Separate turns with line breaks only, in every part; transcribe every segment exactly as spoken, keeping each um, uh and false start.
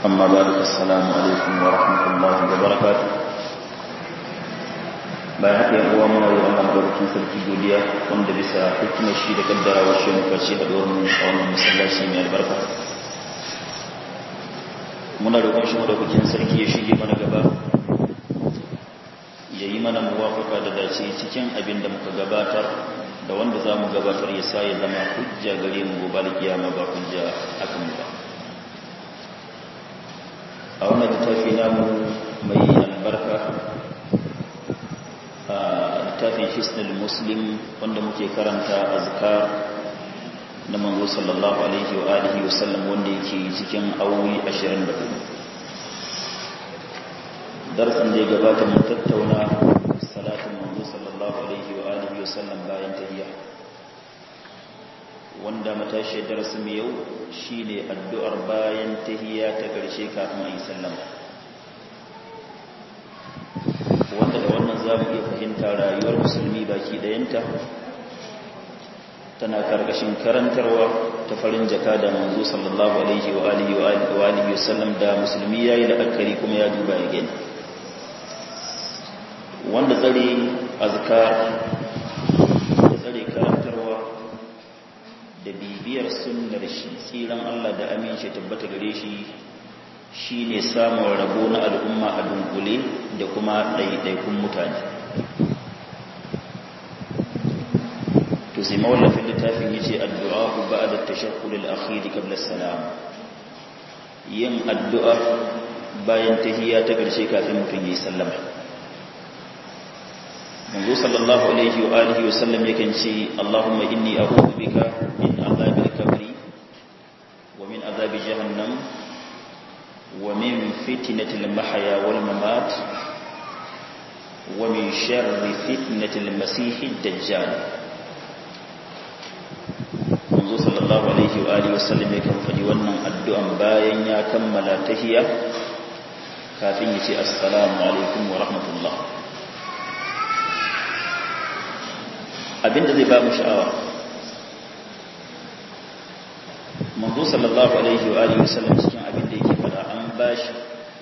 أما بعد السلام عليكم ورحمة الله وبركاته. bayan haka yan uwa muna yi Allah madaukakin sarki godiya wanda bisa hikimar shi da kaddarawar shi muka ci da domin a wannan masallaci mai albarka. Muna roƙon shi madaukakin sarki ya shige mana gaba, ya yi mana muwafaka da dace cikin abin da muka gabatar da wanda za mu gabatar ya sa ya zama hujja gare mu gobe da kiyama ba hujja akan mu ba. A wannan littafi namu mai albarka, a littafin hisnul muslim wanda muke karanta azkar na manzo sallallahu alaihi wa alihi wa sallam wanda yake cikin awoyi ashirin da hudu. Darasin da ya gabata mun tattauna salatin manzo sallallahu alaihi wa alihi wa sallam bayan tahiyya, wanda matashi darasin yau shine addu'ar bayan tahiyya ta karshe kafin a yi sallama, wanda da wannan za mu iya fahimta rayuwar musulmi baki ɗayanta tana karkashin karantarwa ta farin jaka da manzo sallallahu alaihi wa alihi wa alihi wasallam da musulmi yayi la'akari kuma ya duba ya gani, wanda tsare azkar da tsare karantarwa da bibiyar sunnar shi tsiran Allah da aminci tabbata gare shi shine samun rabo na al'umma a dunkule da kuma ɗaiɗaikun mutane. To sai mawallafin littafin yace addu'a ba'da at-tashakkul al-akhir qabla as-salam, yin addu'a bayan tahiyya ta karshe kafin mutum yi sallama. Manzo sallallahu alaihi wa alihi wa sallam yakan ce Allahumma inni a'udhu bika min adhabil qabri wa min adhabi jahannam ومن فتنة المحيا والممات ومن شر فتنة المسيح الدجال. منذ صلى الله عليه وآله وسلم يكن فدي wannan addu'an bayan ya kammala tahiyya kafin ya ce assalamu alaikum wa rahmatullah. Abinda zai ba mu sha'awa, manzo sallallahu alaihi wa alihi wasallam cikin abin da yake fada an bashi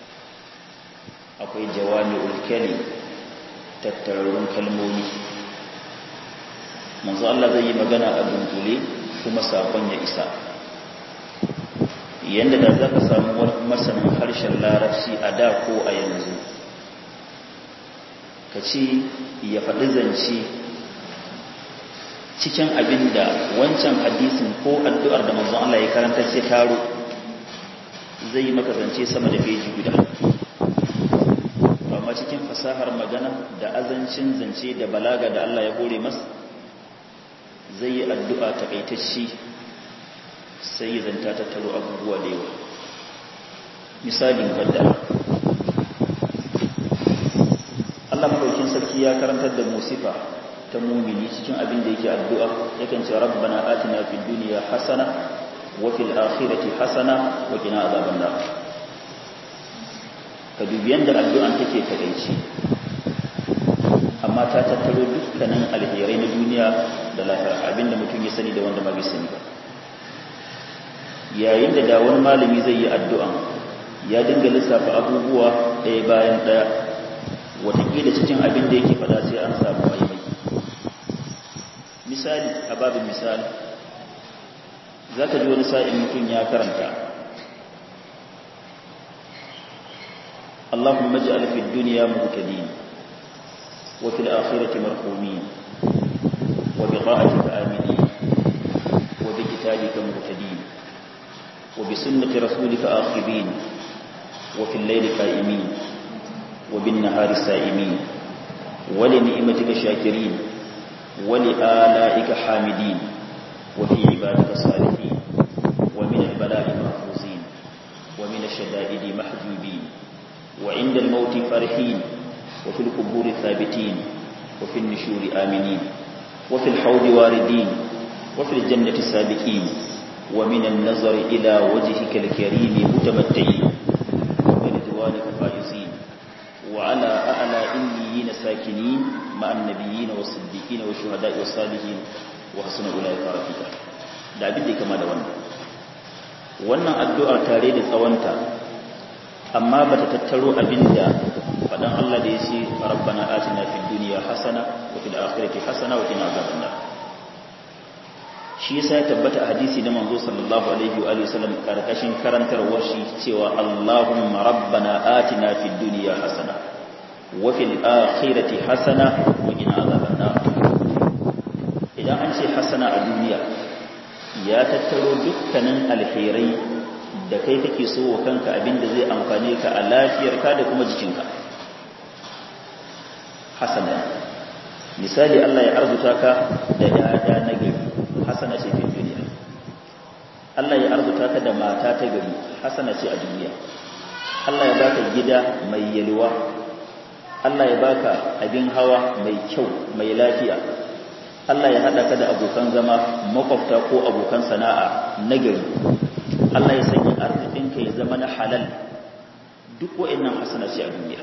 akwai jawami'ul kalim, tattararrun kalmomi. Manzo Allah zai yi magana a dunkule kuma sakon ya isa, yanda da za ka samu masanin harshen larabci a da ko a yanzu ka ce ya faɗi zance cikin abin da wancan hadisin ko addu'ar da manzon Allah ya karanta sai taro zai yi maka zance sama da feji guda, amma cikin fasahar magana da azancin zance da balaga da Allah ya hore masa zai yi addu'a takaitacce sai ya zanta tattaro abubuwa da yawa. Misalin kaddara, Allah madaukin sarki ya karantar da musifa ta mumini cikin abin da yake addu'a yakan ce rabbana atina fid dunya hasana wa fil akhirati hasana wa qina azaban nar. Ka dubi yanda addu'an take takeici amma ta tattaro dukkanin alherai na duniya da lahira, abinda mutum ya sani da wanda ba bai sani ba. Yayin da da wani malami zai yi addu'an ya dinga lissafa abubuwa ɗaya bayan ɗaya, watakila cikin abin da yake fada sai an samu maimai. Misali, a babin misali, za ka ji wani sa'in mutum ya karanta Allahumma ij'al fid dunya muhtadin wa fil akhirati marhumin wa bi ta'atika aminin wa bi kitabika muhtadin wa bi sunnati rasulika akhibin wa fil layli qa'imin wa bin nahari sa'imin wa li ni'matika shakirin ولآلائك حامدين وفي عبادك صالحين ومن البلاء محفوظين ومن الشدائد محجوبين وعند الموت فرحين وفي القبور ثابتين وفي النشور آمنين وفي الحوض واردين وفي الجنة سابقين ومن النظر إلى وجهك الكريم متمتعين وبرضوانك فائزين وعلى أعلى إليين ساكنين مع النبيين والصديقين والشهداء والصالحين وحسن أولئك رفيقا. da abin da kama da wannan wannan addu'a tare da tsawonta amma bata tattaro abinda fadan Allah da yace rabbana atina fid dunya hasana wa fil akhirati hasana wa qina adhaban nar. Shi yasa ya tabbata a hadisi na manzo sallallahu alaihi wa alihi wasallam karkashin karantarwar shi cewa Allahumma rabbana atina fid dunya hasana wa fil akhirati hasana wa qina adhaban nar. Idan an ce hasana a duniya ya tattaro dukkanin alherai da kai kake so wa kanka abinda zai amfane ka a lafiyarka da kuma jikinka. Hasana misali Allah ya arzuta ka da yaya na gari, hasana ce fi duniya. Allah ya arzuta ka da mata ta gari, hasana ce a duniya. Allah ya baka gida mai yalwa, Allah ya baka abin hawa mai kyau mai lafiya, Allah ya hada ka da abokan zama makwabta ko abokan sana'a na gari, Allah ya sanya arzikinka ya zama na halal. Duk wa'annan hasana ce a duniya.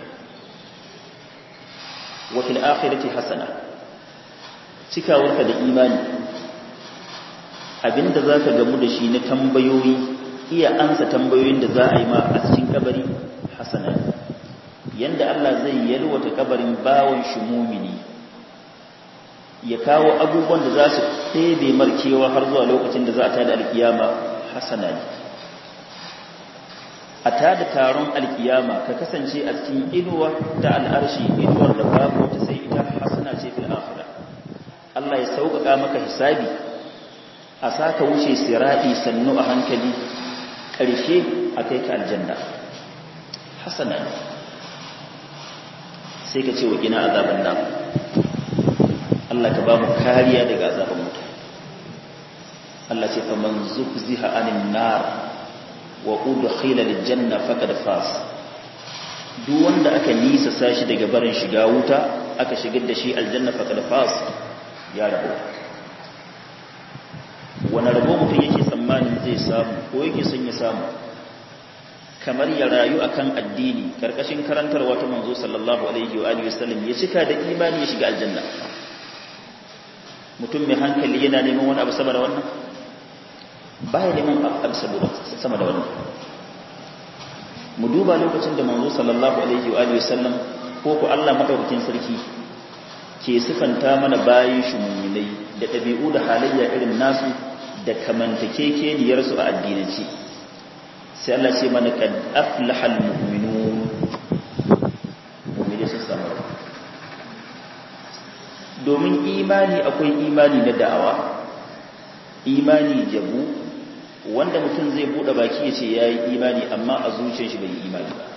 Wa fil akhirati hasana, cikawarka da imani, abinda zaka gamu da shi na tambayoyi, iya ansa tambayoyin da za a yi ma a cikin kabari, hasana. Yanda Allah zai yalwata kabarin bawon shi mumini, ya kawo abubuwan da za su ɗebe markewa har zuwa lokacin da za a tada alkiyama, hasana ne. A tada taron alkiyama ka kasance a cikin inuwa ta al'arshi, inuwar da babu ta sai ita, hasana ce fil akhirah. Allah ya sauƙaƙa maka hisabi, a saka wuce sirati sannu a hankali, ƙarshe a kai ka aljanna, hasana ne. Sai ka ce wa gina azaban nan, Allah ka ba mu kariya daga azaban wuta. Allah ce faman zuhziha anin nar wa udkhila aljanna faqad faz. Duk wanda aka nisa sashi daga barin shiga wuta aka shigar da shi aljanna faqad faz, ya rabo. Wani rabo mutum yake tsammanin zai samu ko yake son ya samu? Kamar ya rayu akan addini karkashin karantarwa ta manzo sallallahu alaihi wa alihi wasallam, ya cika da imani ya shiga aljanna. Mutum mai hankali yana neman wani abu sama da wannan? Baya neman abu sama da wannan. Mu duba lokacin da manzo sallallahu alaihi wa alihi wasallam ko ko Allah madaukakin sarki ke sifanta mana bayin shi mu'minai da dabi'u da halayya irin nasu da kamantakekeniyar su a addinance. Sai Allah ce mana kad aflahal mu'minun, mu'mini sun samu. Domin imani akwai imani na da'awa, imani jabu, wanda mutum zai bude baki ya ce ya yi imani amma a zuciyar shi bai yi imani ba.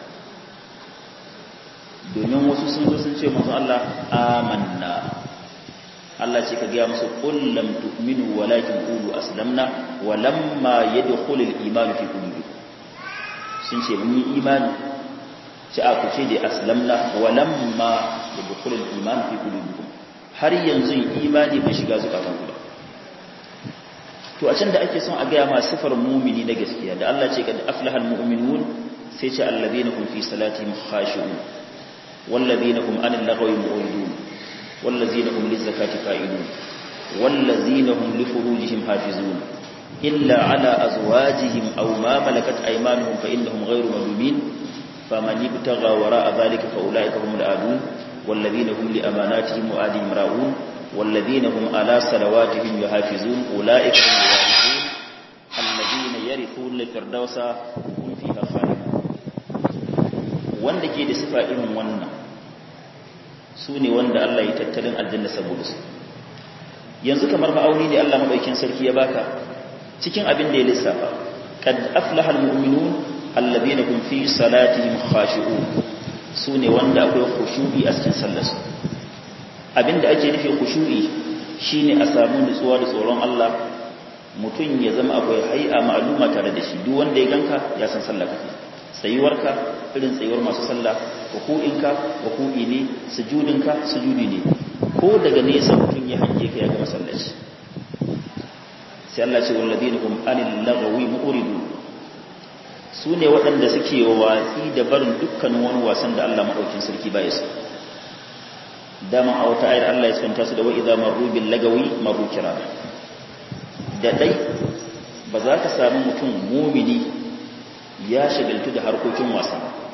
Domin wasu sun zo sun ce masu Allah amanna, Allah ce ka gaya musu qul lam tu'minu walakin qulu aslamna wa lamma yadkhulul imanu fi qulubikum. Sun ce mun yi imani, ce a ku ce da aslamna wa lamma yadkhulul imanu fi qulubikum. Har yanzu imani bai shiga zukatan ku ba. To a can da ake son a gaya ma sifar mumini na gaskiya da Allah ce kad aflahal mu'minun, sai ce alladhina hum fi salatihim khashi'un walladhina hum anil lagwi mu'ridun walladhina hum lizakati fa'ilun walladhina hum li furujihim hafizun illa ala azwajihim aw ma malakat aymanuhum fa innahum ghayru malumin faman ibtagha wara'a dhalika fa ulaika humul adun والذين هم لأماناتهم وآدهم راؤون والذين هم على صلواتهم يحافظون أولئك هم الوارثون الذين يرثون الفردوس هم فيها خالدون. wanda ke da sifa irin wannan su ne wanda Allah ya tattalin aljanna saboda su. Yanzu kamar ma'auni ne Allah madaukakin sarki ya baka cikin abin da ya lissafa, qad aflaha almu'minun alladhina hum fi salatihim khashi'un, su ne wanda akwai khushu'i a cikin sallarsu. Abinda ake nufi khushu'i shine a samu nutsuwa da tsoron Allah, mutum ya zama akwai hay'a ma'luma tare da shi. Duk wanda ya ganka ya san sallar kake, tsayuwarka irin tsayuwar masu sallah, ruku'inka ruku'i ne, sujudinka sujudi ne, ko daga nesa mutum ya hange ka ya ga masallaci. Sai Allah ce walladina hum anil lagwi mu'ridun, su ne waɗanda suke watsi da barin dukkanin wani wasan da Allah maɗaukin sarki ba ya su. Dama a wata ayar Allah ya sifanta su da wa idza marru bil lagawi marru kirama. Da dai ba za ka samu mutum mumini ya shagaltu da harkokin wasa,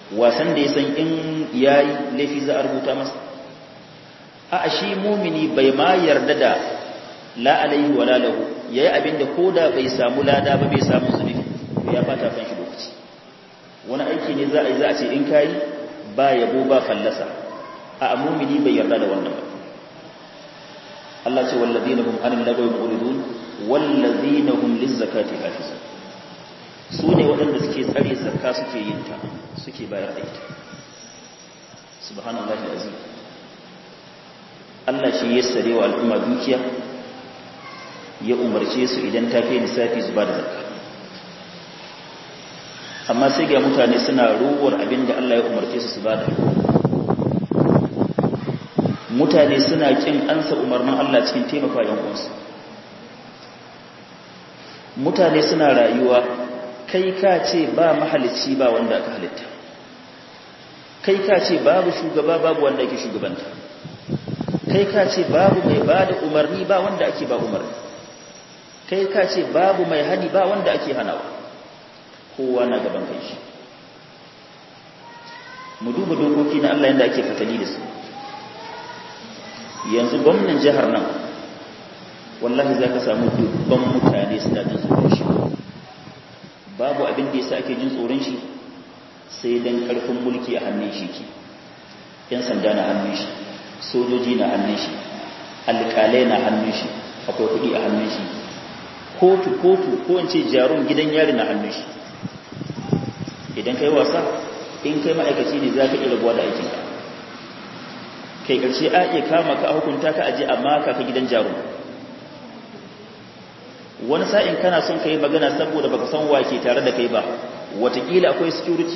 wasan da ya san in yayi laifi za a rubuta masa a shi mumini bai ma yarda da la alaihi wala lahu yayi abinda koda bai samu lada ba bai samu zunubi ya fata kan shi lokaci wani aiki ne za a yi za a ce in kai ba yabo ba fallasa a mumini bai yarda da wannan ba Allah ce wallazina hum anil lagawi muridun wallazina hum lizakati hafizun su ne waɗanda suke tsare zakka suke yin ta suke bayar da ita subhanallahi azim Allah shi ya sare wa al'umma dukiya ya umarce su idan ta kai lissafi su ba da zakka amma sai ga mutane suna ruwar abinda Allah ya umarce su su ba da mutane suna kin ansa umarnin Allah cikin taimaka yan uwansu mutane suna rayuwa kai ka ce ba mahalicci ba wanda aka halitta kai ka ce babu shugaba babu wanda ake shugabanta kai ka ce babu mai ba da umarni ba wanda ake ba umarni kai ka ce babu mai hani ba wanda ake hanawa kowa na gaban kai shi mu duba dokoki na Allah yadda ake fatali da su yanzu gwamnan jihar nan wallahi za ka samu dubban mutane suna jin tsoron shi babu abin da yasa ake jin tsoron shi sai dan karfin mulki a hannun shi ke yan sanda na hannun shi sojoji na hannun shi alƙalai na hannun shi akwai kuɗi a hannun shi kotu kotu ko in ce jarun gidan yari na hannun shi idan kai wasa in kai ma'aikaci ne za ka iya rabuwa da aikinka kai ƙarshe a iya kama ka a hukunta ka aje amma ka ka gidan jarun wani sa'in kana son ka yi magana saboda baka san wake tare da kai ba watakila akwai security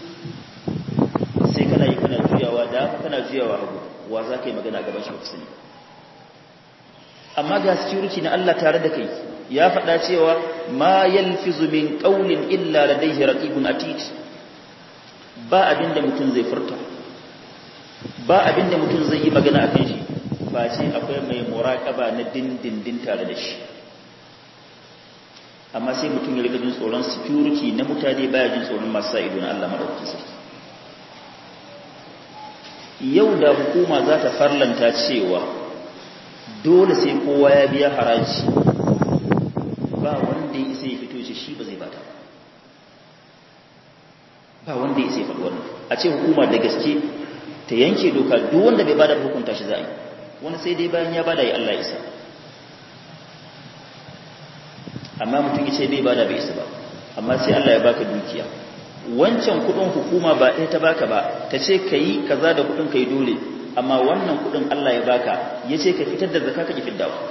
sai kana yi kana juyawa da kana juyawa hagu wa za ka yi magana gaban shi baka sani amma ga security na Allah tare da kai ya faɗa cewa ma yalfizu min qawlin illa ladayhi raqibun atid ba abinda mutum zai furta ba abinda mutum zai yi magana akan shi ba ce akwai mai muraqaba na dindindin tare da shi amma sai mutum ya riga jin tsoron security na mutane baya jin tsoron masu sa ido na Allah madaukakin sarki yau da hukuma za ta farlanta cewa dole sai kowa ya biya haraji ba wanda ya isa ya fito ce shi ba zai bata ba wanda ya isa ya faɗi wannan a ce hukuma da gaske ta yanke doka duk wanda bai bada hukunta shi za a yi wani sai dai bayan ya bada ya Allah isa amma mutum ya ce bai bada bai isa ba amma sai Allah ya baka dukiya wancan kudin hukuma ba ɗaya ta baka ba ta ce ka yi kaza da kudin ka yi dole amma wannan kudin Allah ya baka ya ce ka fitar da zakka ka ki fidda ba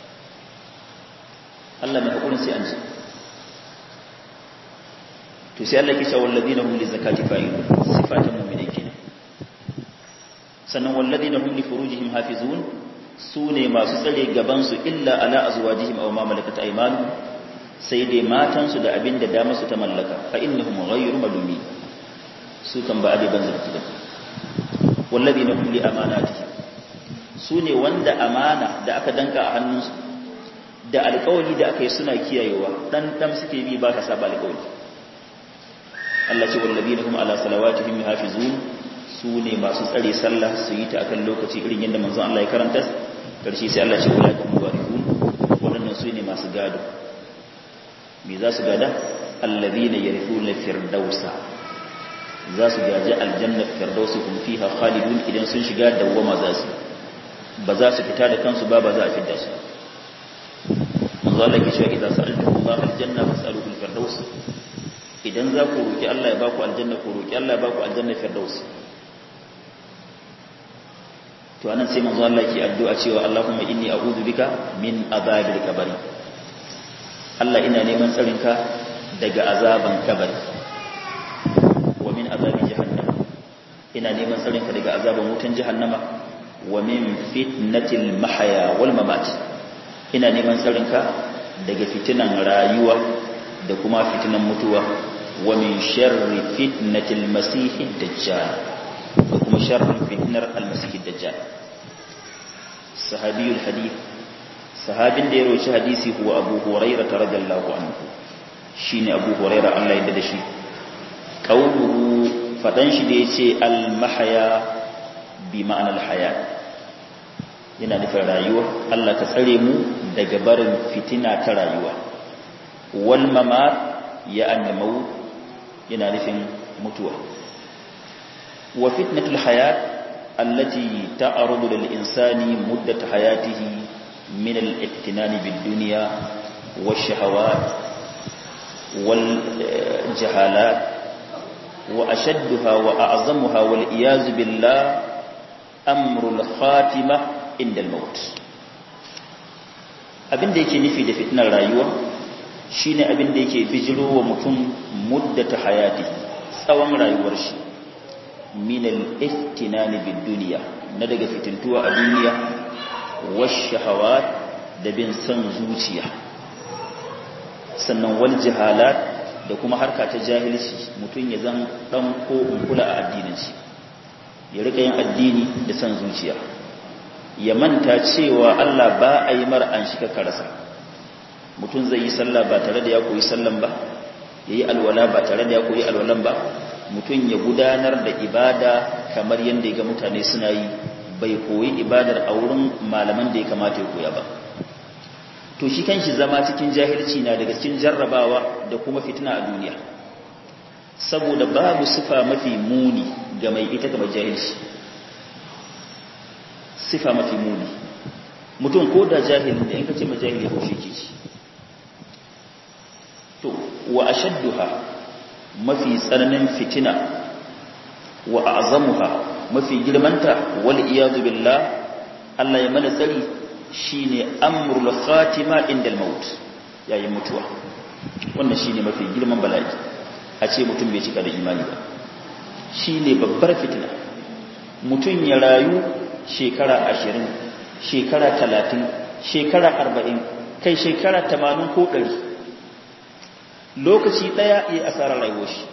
Allah mai hakurin sai an ji to sai Allah ya ce walladina hum li zakati fa'ilun sifatan mu'minin kenan sannan walladina hum li furujihim hafizun sune masu tsare gaban su illa ala azwajihim aw ma malakat aymanuhum sai dai matansu da abin da dama su ta mallaka fa innahum ghayru malumi su kan ba abi ban zarki da walladina hum li amanatihim sune wanda amana da aka danka a hannunsu da alƙawari da aka yi suna kiyayewa dan dan suke bi ba ka saba alƙawari Allah ce walladina hum ala salawatihim hafizun sune masu tsare sallah su yi ta akan lokaci irin yadda manzon Allah ya karanta karshe sai Allah ce ulaikum warithun wannan sune masu gado me za su gada alladhina yarithuna firdausa za su gaji aljanna firdausi hum fiha khalidun idan sun shiga dawwama za su ba za su fita da kansu ba ba za a fidda su manzo Allah ke cewa idan sa'altu Allah aljanna fas'aluhu alfirdaus idan za ku roki Allah ya baku aljanna ku roki Allah ya baku aljanna firdaus to anan sai manzo Allah ke addu'a cewa Allahumma inni a'udhu bika min azabil kabari Allah ina neman tsarinka daga azaban kabari wa min azabi jahannam ina neman tsarinka daga azaban wutan jahannama wa min fitnatil mahya wal mamat ina neman tsarinka daga fitinan rayuwa da kuma fitinan mutuwa wa min sharri fitnatil masihid dajjal da kuma sharri fitnar al masihid dajjal sahabiyul hadith sahabin da ya roci hadisi huwa abu huraira radiyallahu anhu shine abu huraira Allah ya dade shi qawluhu fadan shi da yace al-mahya bi ma'anar hayat yana nufin rayuwa Allah ka tsare mu daga barin fitina ta rayuwa wal mamat ya annamau yana nufin mutuwa wa fitnatul hayat allati ta'arudu lil insani muddat hayatihi min al-iktinani bid dunya wash shahawat wal jahalat wa ashadduha wa a'zamuha wal iyaz billah amrul khatimah inda al-maut. Abinda yake nufi da fitnar rayuwa shine abinda yake bijiro wa mutum muddata hayati tsawon rayuwar shi min al-ihtinani bid-dunya na daga fitintuwa a duniya wash shahawat da bin san zuciya sannan wal jahalat da kuma harka ta jahilci mutum ya zan dan ko kula a addinin shi ya rika yin addini da san zuciya ya manta cewa Allah ba a yi mar an shi karasa mutum zai yi sallah ba tare da ya koyi sallan ba ya yi alwala ba tare da ya koyi alwalan ba mutum ya gudanar da ibada kamar yadda ya ga mutane suna yi bai koyi ibadar a wurin malaman da ya kamata ya koya ba to shi kanshi zama cikin jahilci na daga cikin jarrabawa da kuma fitina a duniya saboda babu sifa mafi muni ga mai ita kamar jahilci sifa mafi muni mutum ko da jahilin da in ka ce ma jahili ko shi ke ci to wa ashadduha mafi tsananin fitina wa a'zamuha mafi girmanta wal iyadu billah Allah ya mana tsari shine amrul khatima indal maut yayin mutuwa wannan shine mafi girman bala'i a ce mutum bai cika da imani ba shine babbar fitina mutum ya rayu shekara ashirin shekara talatin shekara arba'in kai shekara tamanin ko ɗari lokaci ɗaya ya asarar rayuwar shi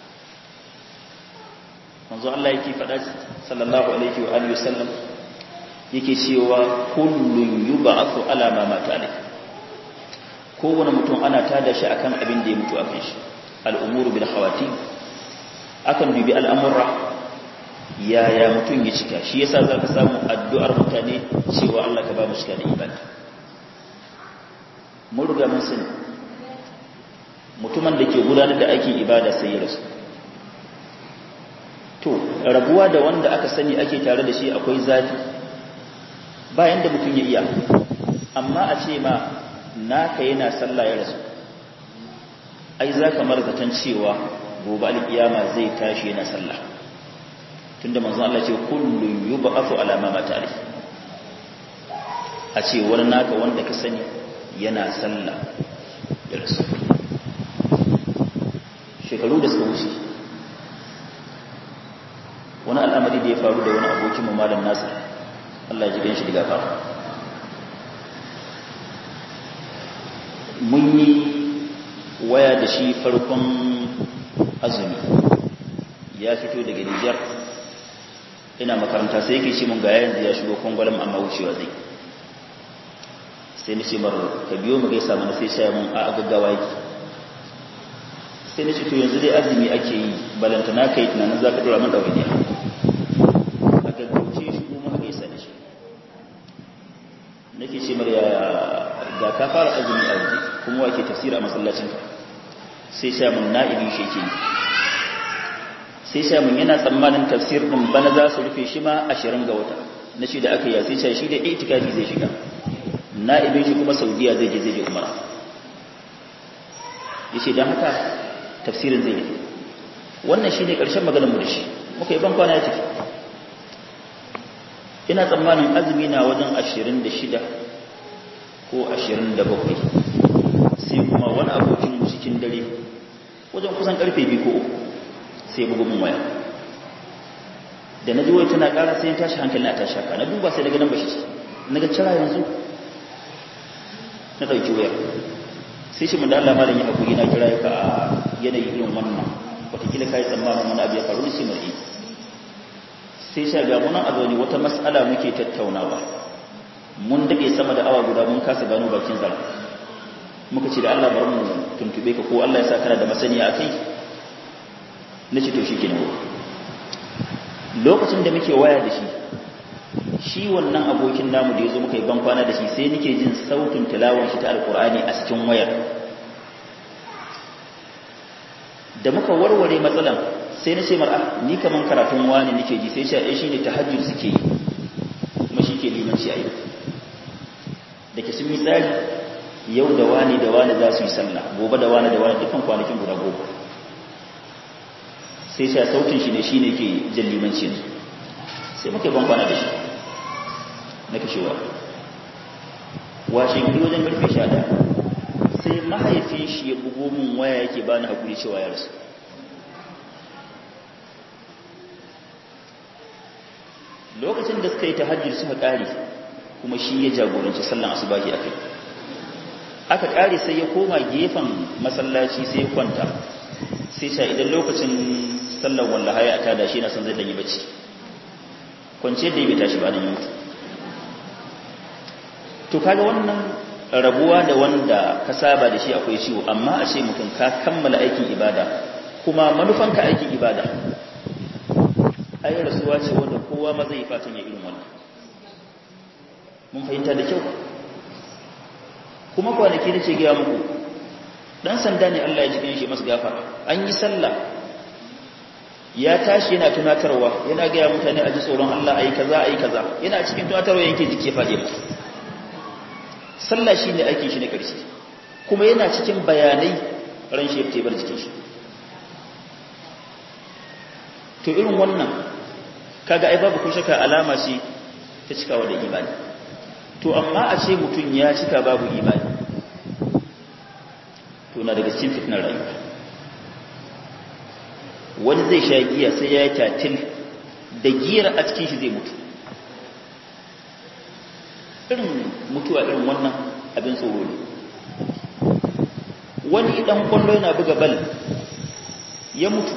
manzo Allah yake faɗa sallallahu alaihi wa alihi wasallam yake cewa kullun yub'athu ala ma mata alai kowane mutum ana tada shi akan abin da ya mutu akan shi al'umuru bil khawatim akan dubi al'amurra yaya mutum ya cika shi yasa zaka samu addu'ar mutane cewa Allah ka ba mu cika da ibada mun riga mun sani mutumin da ke gudanar da aikin ibada sai ya rasu to rabuwa da wanda aka sani ake tare da shi akwai zafi bayan da mutum ya iya amma a ce ma naka yana sallah ya rasu ai za ka marzatan cewa gobe alkiyama zai tashi yana sallah tunda manzon Allah ce kullu yub'athu ala ma mata alai a ce wani naka wanda ka sani yana sallah ya rasu shekaru da suka wuce wani al'amari da ya faru da wani abokin mu malam Nasir Allah ya ji gan shi daga fara mun yi waya da shi farkon azumi ya fito daga Nijar ina makaranta sai yake ce mun ga yanzu ya shigo Kongolem amma wucewa zai sai ni ce mar ka biyo mu gaisa mana sai sai mun a gaggawa yake sai ni ce to yanzu dai azumi ake yi balantana kai tunanin zaka dora mun dawaiya a gaggauce shi kuma gaisa da shi nake ce mar ya ga ka fara azumi a waje kuma wake tafsiri a masallacin ka sai sai mun na'ibi shi ke sai sai mun yana tsammanin tafsir din bana za su rufe shi ma ashirin ga wata na shi da aka yi sai sai shi da itikafi zai shiga na'ibin shi kuma Saudiya zai je zai je umara yace dan haka tafsirin zai rufe wannan shine karshen maganar mu da shi muka yi ban kwana ya tafi ina tsammanin azumi na wajen ashirin da shida ko ashirin da bakwai sai kuma wani abokin cikin dare wajen kusan karfe biyu ko uku sai bugu mun waya da na ji wai tana ƙara sai tashi hankali na tashi haka na duba sai daga nan bashi na ga cira yanzu na ɗauki wayar sai shi mun da Allah malam ya hakuri na kira ka a yanayi irin wannan wataƙila ka yi tsammanin wani abu ya faru da shi mar'i sai sha ga munan a zaune wata mas'ala muke tattaunawa mun dade sama da awa guda mun kasa gano bakin zara muka ce da Allah bar mu tuntube ka ko Allah ya sa kana da masaniya akai nace to shikenan lokacin da muke waya da shi shi wannan abokin namu da yazo muka yi ban kwana da shi sai nake jin sautin tilawar shi ta alqur'ani a cikin wayar da muka warware matsalan sai na ce mar'a ni kaman karatun wani nake ji sai shi shine tahajjud suke yi kuma shi ke limanci a yau da ke sun yi tsari yau da wani da wani za su yi sallah gobe da wani da wani dukkan kwanakin guda goma sai sha sautin shi ne shi ne ke jan limanci ne sai muka yi ban kwana da shi na kashewa washe gari wajen karfe sha ɗaya sai mahaifin shi ya bugo min waya yake bani hakuri cewa ya rasu lokacin da suka yi tahajjud suka kare kuma shi ya jagoranci sallan asubahi akai aka kare sai ya koma gefen masallaci sai ya kwanta sai sha idan lokacin sallan wallahi ya tada shi na san zai danyi bacci kwance da bai tashi ba nan mutu to kaga wannan rabuwa da wanda ka saba da shi akwai ciwo amma a ce mutum ka kammala aikin ibada kuma manufanka aikin ibada ai rasuwa ce wanda kowa ma zai fatan ya irin wannan mun fahimta da kyau kuma kwanaki da ce gaya muku dan sanda ne Allah ya jikin shi masu gafara an yi sallah ya tashi yana tunatarwa yana gaya mutane a ji tsoron Allah ayi kaza ayi kaza yana cikin tunatarwa yake jike fade mu sallah shine aikin shi na karshe kuma yana cikin bayanai ran shi ya bar jikin shi to irin wannan kaga ai babu kun shaka alama ce ta cikawa da imani to amma a ce mutum ya cika babu imani to na daga cikin fitnar rayuwa wani zai sha giya sai ya yi tatil da giyar a cikin shi zai mutu irin mutuwa irin wannan abin tsoro ne wani idan kwallo yana buga bal ya mutu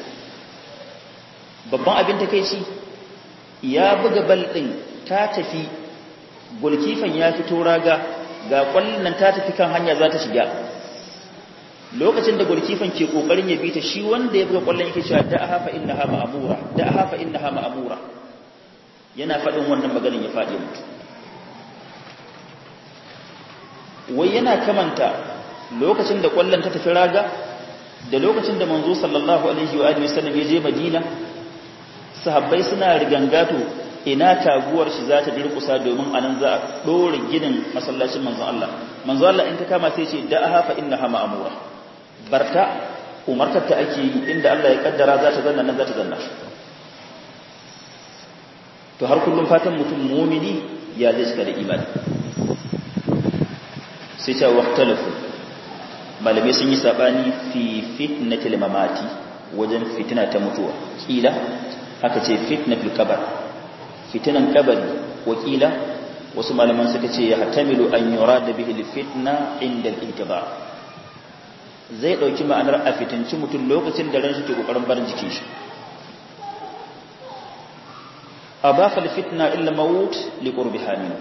babban abin ta kai shi ya buga bal ɗin ta tafi golkifan ya fito raga ga kwallon nan ta tafi kan hanya za ta shiga lokacin da golkifan ke kokarin ya bita shi wanda ya buga kwallon yake cewa da hafa innaha ma'mura da hafa innaha ma'mura yana faɗin wannan maganin ya faɗi mutu wai yana kamanta lokacin da kwallon ta tafi raga da lokacin da manzo sallallahu alaihi wa alihi wasallam ya je Madina sahabbai suna rigangato ina taguwar shi za ta durkusa domin anan za a dore ginin masallacin manzon Allah manzon Allah in ka kama sai ce da hafa innaha ma'mura barta umartar ta ake yi inda Allah ya kaddara za ta zanna nan za ta zanna to har kullum fatan mutum mu'mini ya zai shiga da imani sai ta waqtalafu malamai sun yi sabani fi fitnatil mamati wajen fitina ta mutuwa kila haka ce fitnatul qabr fitinan kabari wakila wasu malaman suka ce ya hatamilu an yurada bihi alfitna inda al-intiba zai dauki ma'anar a fitinci mutum lokacin da ran shi ke kokarin barin jikin shi abafa alfitna illa maut liqurbiha min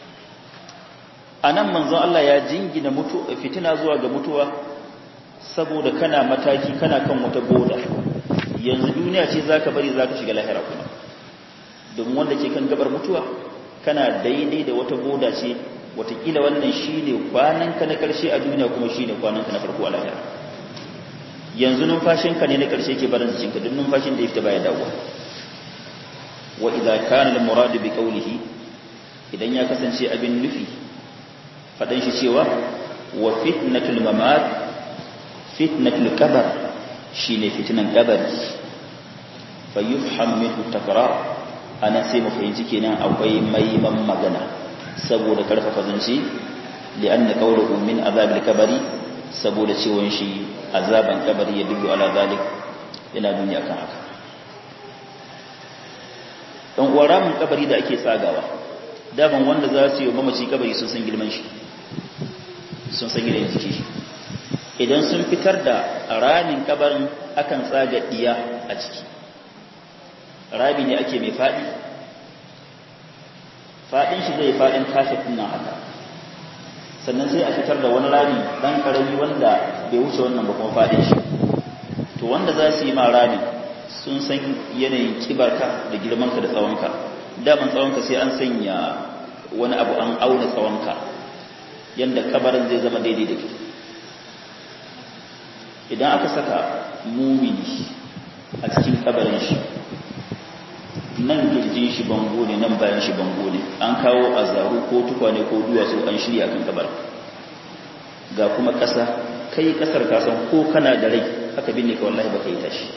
anan manzon Allah ya jingina mutu fitina zuwa ga mutuwa saboda kana mataki kana kan wata boda yanzu duniya ce zaka bari zaka shiga lahira kuma domin wanda ke kan gabar mutuwa kana daidai da wata boda ce watakila wannan shine kwananka na karshe a duniya kuma shine kwananka na farko a lahira yanzu numfashinka ne na karshe ke barin jikinka duk numfashin da yake baya dawowa wa idza kana al murad bi qawlihi idan ya kasance abin nufi fadan shi cewa wa fitnatul mamat fitnatul qabr shine fitnan kabari fa yufham minhu takrar ana sai mu fahimci kenan akwai maiman magana saboda karfafa zance li'anna qawluhu min azabil kabari saboda cewon shi azaban kabari ya dubu ala zalik yana duniya kan haka dan uwaramin kabari da ake tsagawa daban wanda za su yi mamaci kabari sun san girman shi sun san gidan jiki shi idan sun fitar da ramin kabarin akan tsaga diya a ciki rabi ne ake mai faɗi faɗin shi zai faɗin kafet ɗin nan haka sannan sai a fitar da wani rami ɗan ƙarami wanda bai wuce wannan ba kuma faɗin shi to wanda za su yi ma rami sun san yanayin kibarka da girmanka da tsawonka. Daman tsawonka sai an sanya wani abu an auna tsawonka yadda kabarin zai zama daidai da ke. Idan aka saka mumini a cikin kabarin shi, nan kirjin shi bango ne, nan bayan shi bango ne, an kawo azaru ko tukwane ko duwatsu an shirya kan kabarin, ga kuma ƙasa, kai ƙasar kasan ko kana da rai aka binne ka wallahi baka yi tashi.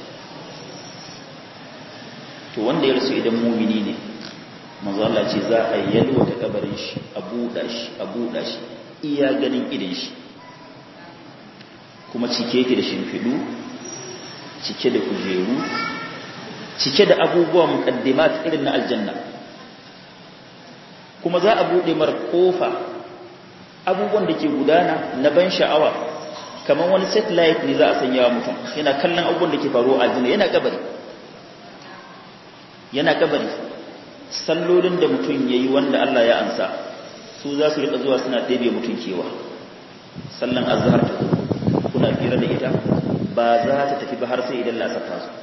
To wanda ya rasu idan mumini ne, manzo Allah ce za a yalwata kabarin shi, a buɗa shi a buɗa shi iya ganin idan shi, kuma cike yake da shimfiɗu, cike da kujeru, cike da abubuwa muqaddimat irin na aljanna, kuma za a buɗe mar kofa abubuwan da ke gudana na ban sha'awa, kamar wani satellite ne za a sanya wa mutum yana kallon abubuwan da ke faruwa a aljanna. Yana kabari yana kabari sallolin da mutum yayi wanda Allah ya ansa su za su rika zuwa suna ɗebe mutum kewa. Sallan azhar ta kuna fira da ita ba za ta tafi ba har sai idan lasar ta zo.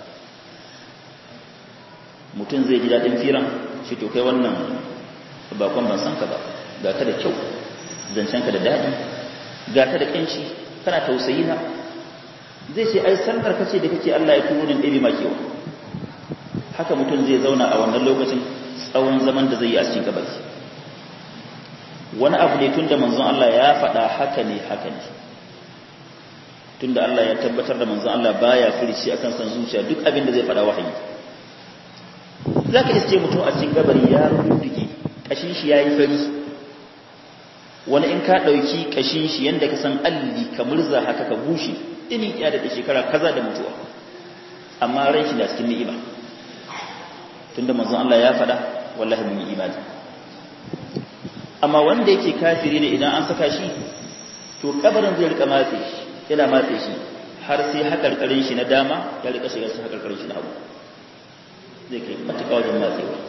Mutum zai ji daɗin firan shi, to kai wannan bakon ban san ka ba, ga ka da kyau, zancen ka da daɗi, ga ka da ƙanshi, kana tausayi na. Zai ce ai sallar ka ce da kake Allah ya turo din ɗebe ma kewa. Haka mutum zai zauna a wannan lokacin tsawon zaman da zai yi a cikin kabari. Wani abu ne tunda manzon Allah ya faɗa haka ne haka ne, tunda Allah ya tabbatar da manzon Allah baya furici akan san zuciya, duk abin da zai faɗa wahayi. Zaka iske mutum a cikin kabari ya rubuce kashin shi yayi fari, wani in ka dauki kashin shi yanda ka san alli ka murza haka ka bushe, ini ya da shekara kaza da mutuwa, amma ran shi na cikin ni'ima. Tunda manzon Allah ya faɗa wallahi mun yi imani. Amma wanda yake kafiri ne idan an saka shi, to kabarin zai rika matse shi, yana matse shi har sai hakarkarin shi na dama ya rika shiga cikin hakarkarin shi na hagu, zai kai matuƙa wajen matsewa.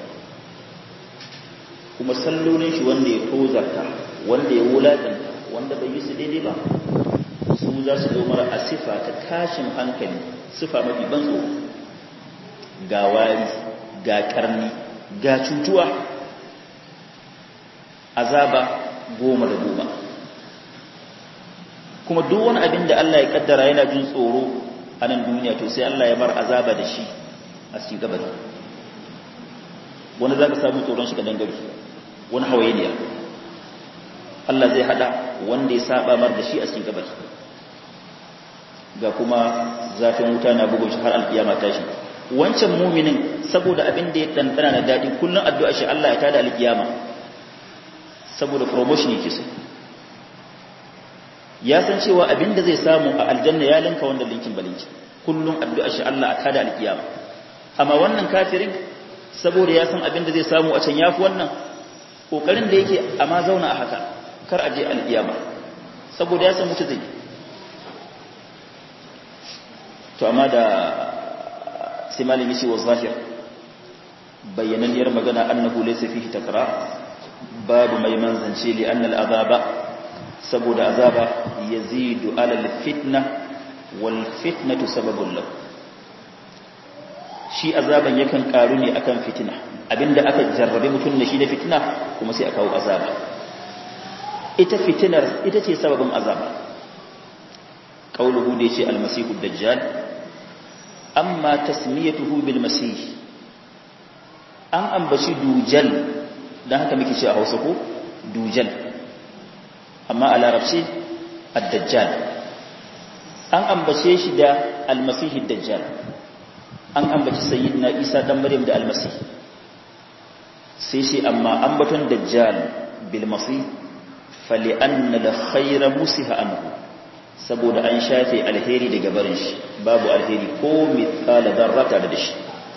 Kuma sallolin shi wanda ya tozarta, wanda ya wulaƙanta, wanda bai yi su daidai ba, su za su zo mara a sifa ta tashin hankali, sifa mafi ban tsoro, ga wari, ga karni, ga cutuwa, azaba goma da goma. Kuma duk wani abin da Allah ya kaddara yana jin tsoro a nan duniya, to sai Allah ya bar azaba da shi a cikin kabari. Wani za ka samu tsoron shi kadan gari, wani hawainiya Allah zai hada wanda ya saba mar da shi a cikin kabari. Ga kuma zafin wuta na bugun shi har alkiyama tashi. Wancan muminin saboda abin da ya dandana na dadi, kullun addu'a shi Allah ya tada alkiyama, saboda promotion yake so. Ya san cewa abin da zai samu a aljanna ya linka wanda linkin balinki, kullun addu'a shi Allah a tada alkiyama. Amma wannan kafirin saboda ya san abin da zai samu a can yafi wannan, kokarin da yake amma zauna a haka kar aje alkiyama, saboda ya san mutu zai. To amma da sai malami shi wa zahir bayyananniyar magana annahu laysa fihi takrar, babu mai manzance li annal azaba, saboda azaba yazidu ala alfitna wal fitnatu sababun lahu. Shi azaban yakan karu ne akan fitina, abinda aka jarrabe mutum da shi da fitina kuma sai a kawo azaba. Ita fitinar ita ce sababin azaba. Qauluhu da yace almasihu dajjal, amma tasmiyatuhu bil masih, an ambaci dujal, dan haka muke cewa a Hausa ko dujal, amma a larabci ad-dajjal. An ambace shi da al-masih ad-dajjal, an ambaci sayyidina Isa dan Maryam da al-masih. Sai sai amma ambaton dajjal bil masih fali anna al-khayra musiha anhu, saboda an shafe alheri daga barin shi, babu alheri ko mithqala dharrata da shi.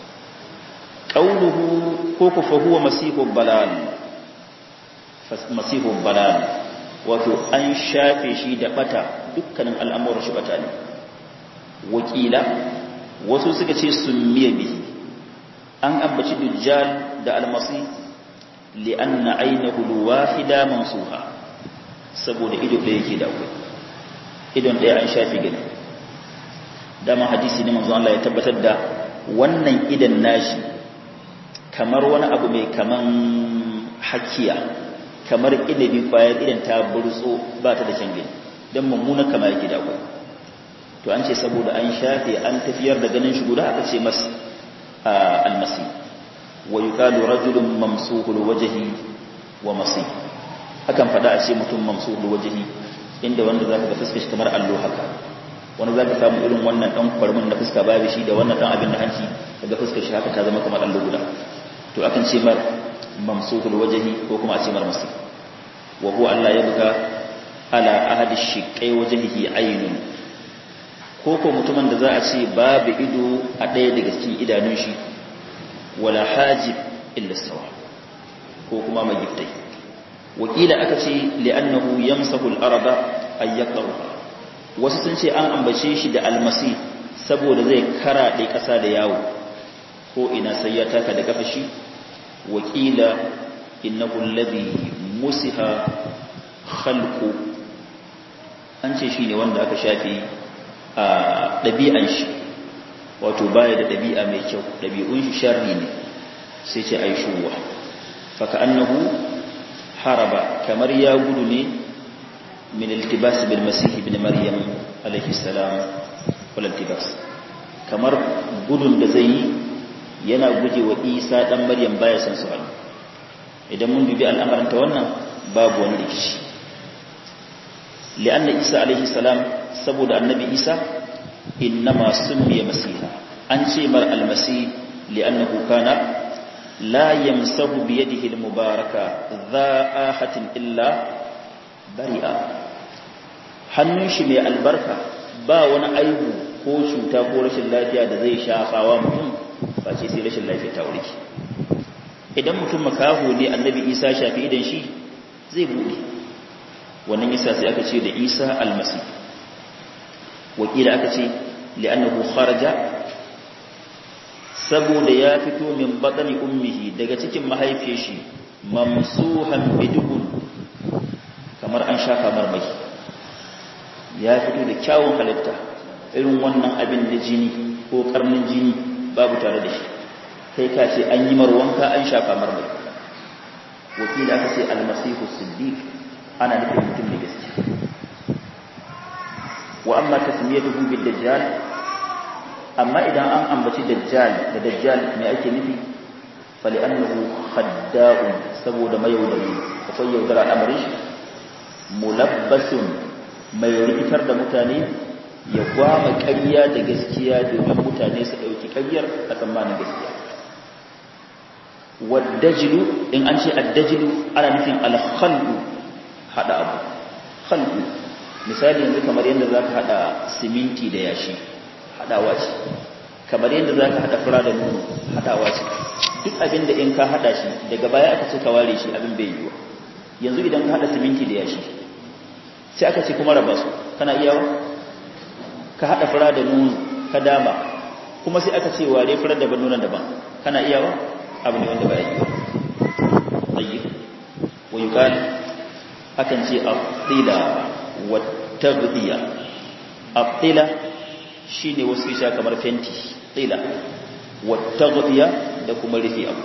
Qauluhu ko ku fa huwa masihu balal, masihu balal wato an shafe shi da bata, dukkanin al'amuran shi bata ne. Wakila wasu suka ce summiya bihi, an ambaci dujjal da almasih li'anna aynahu alwahida mansuha, saboda ido da yake da akwai idon ɗaya an shafi gani. Dama hadisi ne manzo Allah ya tabbatar da wannan idan nashi kamar wani abu mai kaman hakiya, kamar inabi kwayar idan ta burtso ba ta da kyan gani, don mummuna kama yake da akwai. To an ce saboda an shafe an tafiyar da ganin shi guda aka ce mas almasi. Wa yuqalu rajulun mamsuhul wajhi wa masi. Akan fada a ce mutum mamsuhul wajhi, inda wanda zaka ga fuskar shi kamar allo haka, wani zaka samu irin wannan dan kwarmin na fuska babu shi da wannan dan abin da hanci daga fuskar shi haka ta zama kamar allo guda. To akan ce mar mamsuhul wajhi ko kuma a ce mar masi. Wa huwa alla yabqa ala ahadi shiqqai wajhihi aynun, ko ko mutumin da za a ce babu ido a ɗaya daga cikin idanun shi, wala hajib illa sawa, ko kuma magiftai. Wakila aka ce li'annahu yamsahu al-arda ay yaqtaruha, wasu sun ce an ambace shi da almasi saboda zai karaɗe ƙasa da yawo ko ina sai ya taka da kafa shi. Wakila innahu alladhi musiha khalqu, an ce shi ne wanda aka shafe a ɗabi'an shi, wato baya da ɗabi'a mai kyau, ɗabi'un shi sharri ne, sai ce ai shuwa. Faka annahu haraba, kamar ya gudu ne min iltibas bil masih ibn maryam alaihi salam, wal iltibas, kamar gudun da zai yi yana guje wa Isa dan Maryam baya san su hannu. Idan mun dubi al'amarin ta wannan babu wani rikici. Li'anna Isa alaihi salam, saboda annabi Isa innama summiya masiha, an ce mar almasih li'annahu kana la yamsahu bi yadihi almubaraka dha'ahatin illa bari'a, hannun shi mai albarka ba wani aibu ko cuta ko rashin lafiya da zai shafawa mutum ba ce sai rashin lafiya ta warke. Idan mutum makaho ne annabi Isa shafi idan shi zai bude, wannan yasa sai aka ce da Isa almasih. Wakila aka ce li'annahu kharaja, saboda ya fito min batni ummihi, daga cikin mahaifiyar shi, mamsuhan bidhun, kamar an shafa marmai, ya fito da kyawun halitta, irin wannan abin da jini ko karnin jini babu tare da shi, kai ka ce an yi marwanka an shafa marmai. Wakila aka ce almasihu siddiq, ana nufin mutum da gaske. Wa amma tasmiyatuhu bid dajjal, amma idan an ambaci dajjal da dajjal me ake nufi? Fali annahu khadda'un, saboda mai yaudari, akwai yaudara al'amarin shi, mulabbasun, mai rikitar da mutane, ya gwama ƙarya da gaskiya domin mutane su ɗauki ƙaryar a tsammanin gaskiya. Waddajilu, in an ce addajilu ana nufin alkhalqu, hada abu, khalqu. Misali yanzu kamar yadda za ka haɗa siminti da yashi, haɗawa ce, kamar yadda za ka haɗa fura da nono, haɗawa ce. Duk abin da in ka haɗa shi daga baya aka ce ka ware shi abin bai yiwa. Yanzu idan ka haɗa siminti da yashi sai aka ce kuma raba su, kana iyawa? Ka haɗa fura da nono ka dama, kuma sai aka ce ware furar daban nonon daban, kana iyawa? Abu ne wanda ba ya yiwa. Tayyib wa yuqal, akan ce afdila wattaghdiya. Abdila shine wasu sha kamar fenti, dila. Wattaghdiya da kuma rufi abu.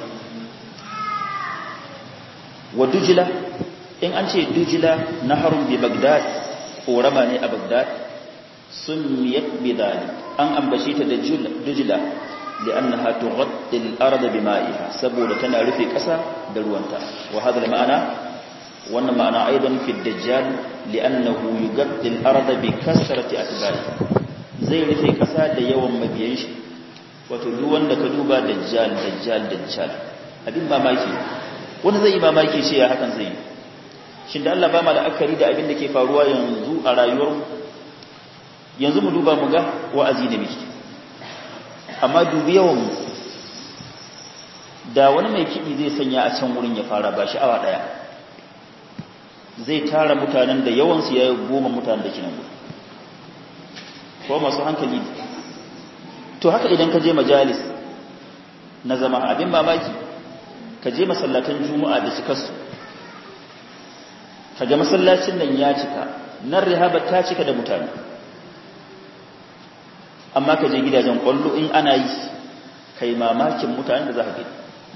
Wa dujla, in an ce dujla naharun bi Baghdad, korama ne a Baghdad, summiyat bidali, an ambace ta da dujla li'annaha tughatti al-ard bima'iha, saboda tana rufe kasa da ruwanta. Wa hadha al-ma'ana, wannan ma'ana aidan fi dajjal li'annahu yughatti al-ard bi kasrati atba'i, zai rufe kasa da yawan mabiyan shi. Wato duk wanda ka duba dajjal dajjal dajjal abin mamaki, wanda zai yi mamaki shi ya hakan zai yi. Shin da Allah ba ma da akari da abin da ke faruwa yanzu a rayuwar mu? Yanzu mu duba mu ga wa'azi da miki, amma dubi yawan mu. Da wani mai kiɗi zai sanya a can wurin ya fara ba shi awa ɗaya, zai tara mutanen da yawansu ya yi goma mutanen da kinan gudu, ko masu hankali. To haka idan ka je majalis na zama, abin mamaki, ka je masallatan juma'a da cikarsu, ka ga masallacin nan ya cika, nan rihaba ta cika da mutane, amma ka je gidajen kwallo in ana yi kai mamakin mutanen da za ka gani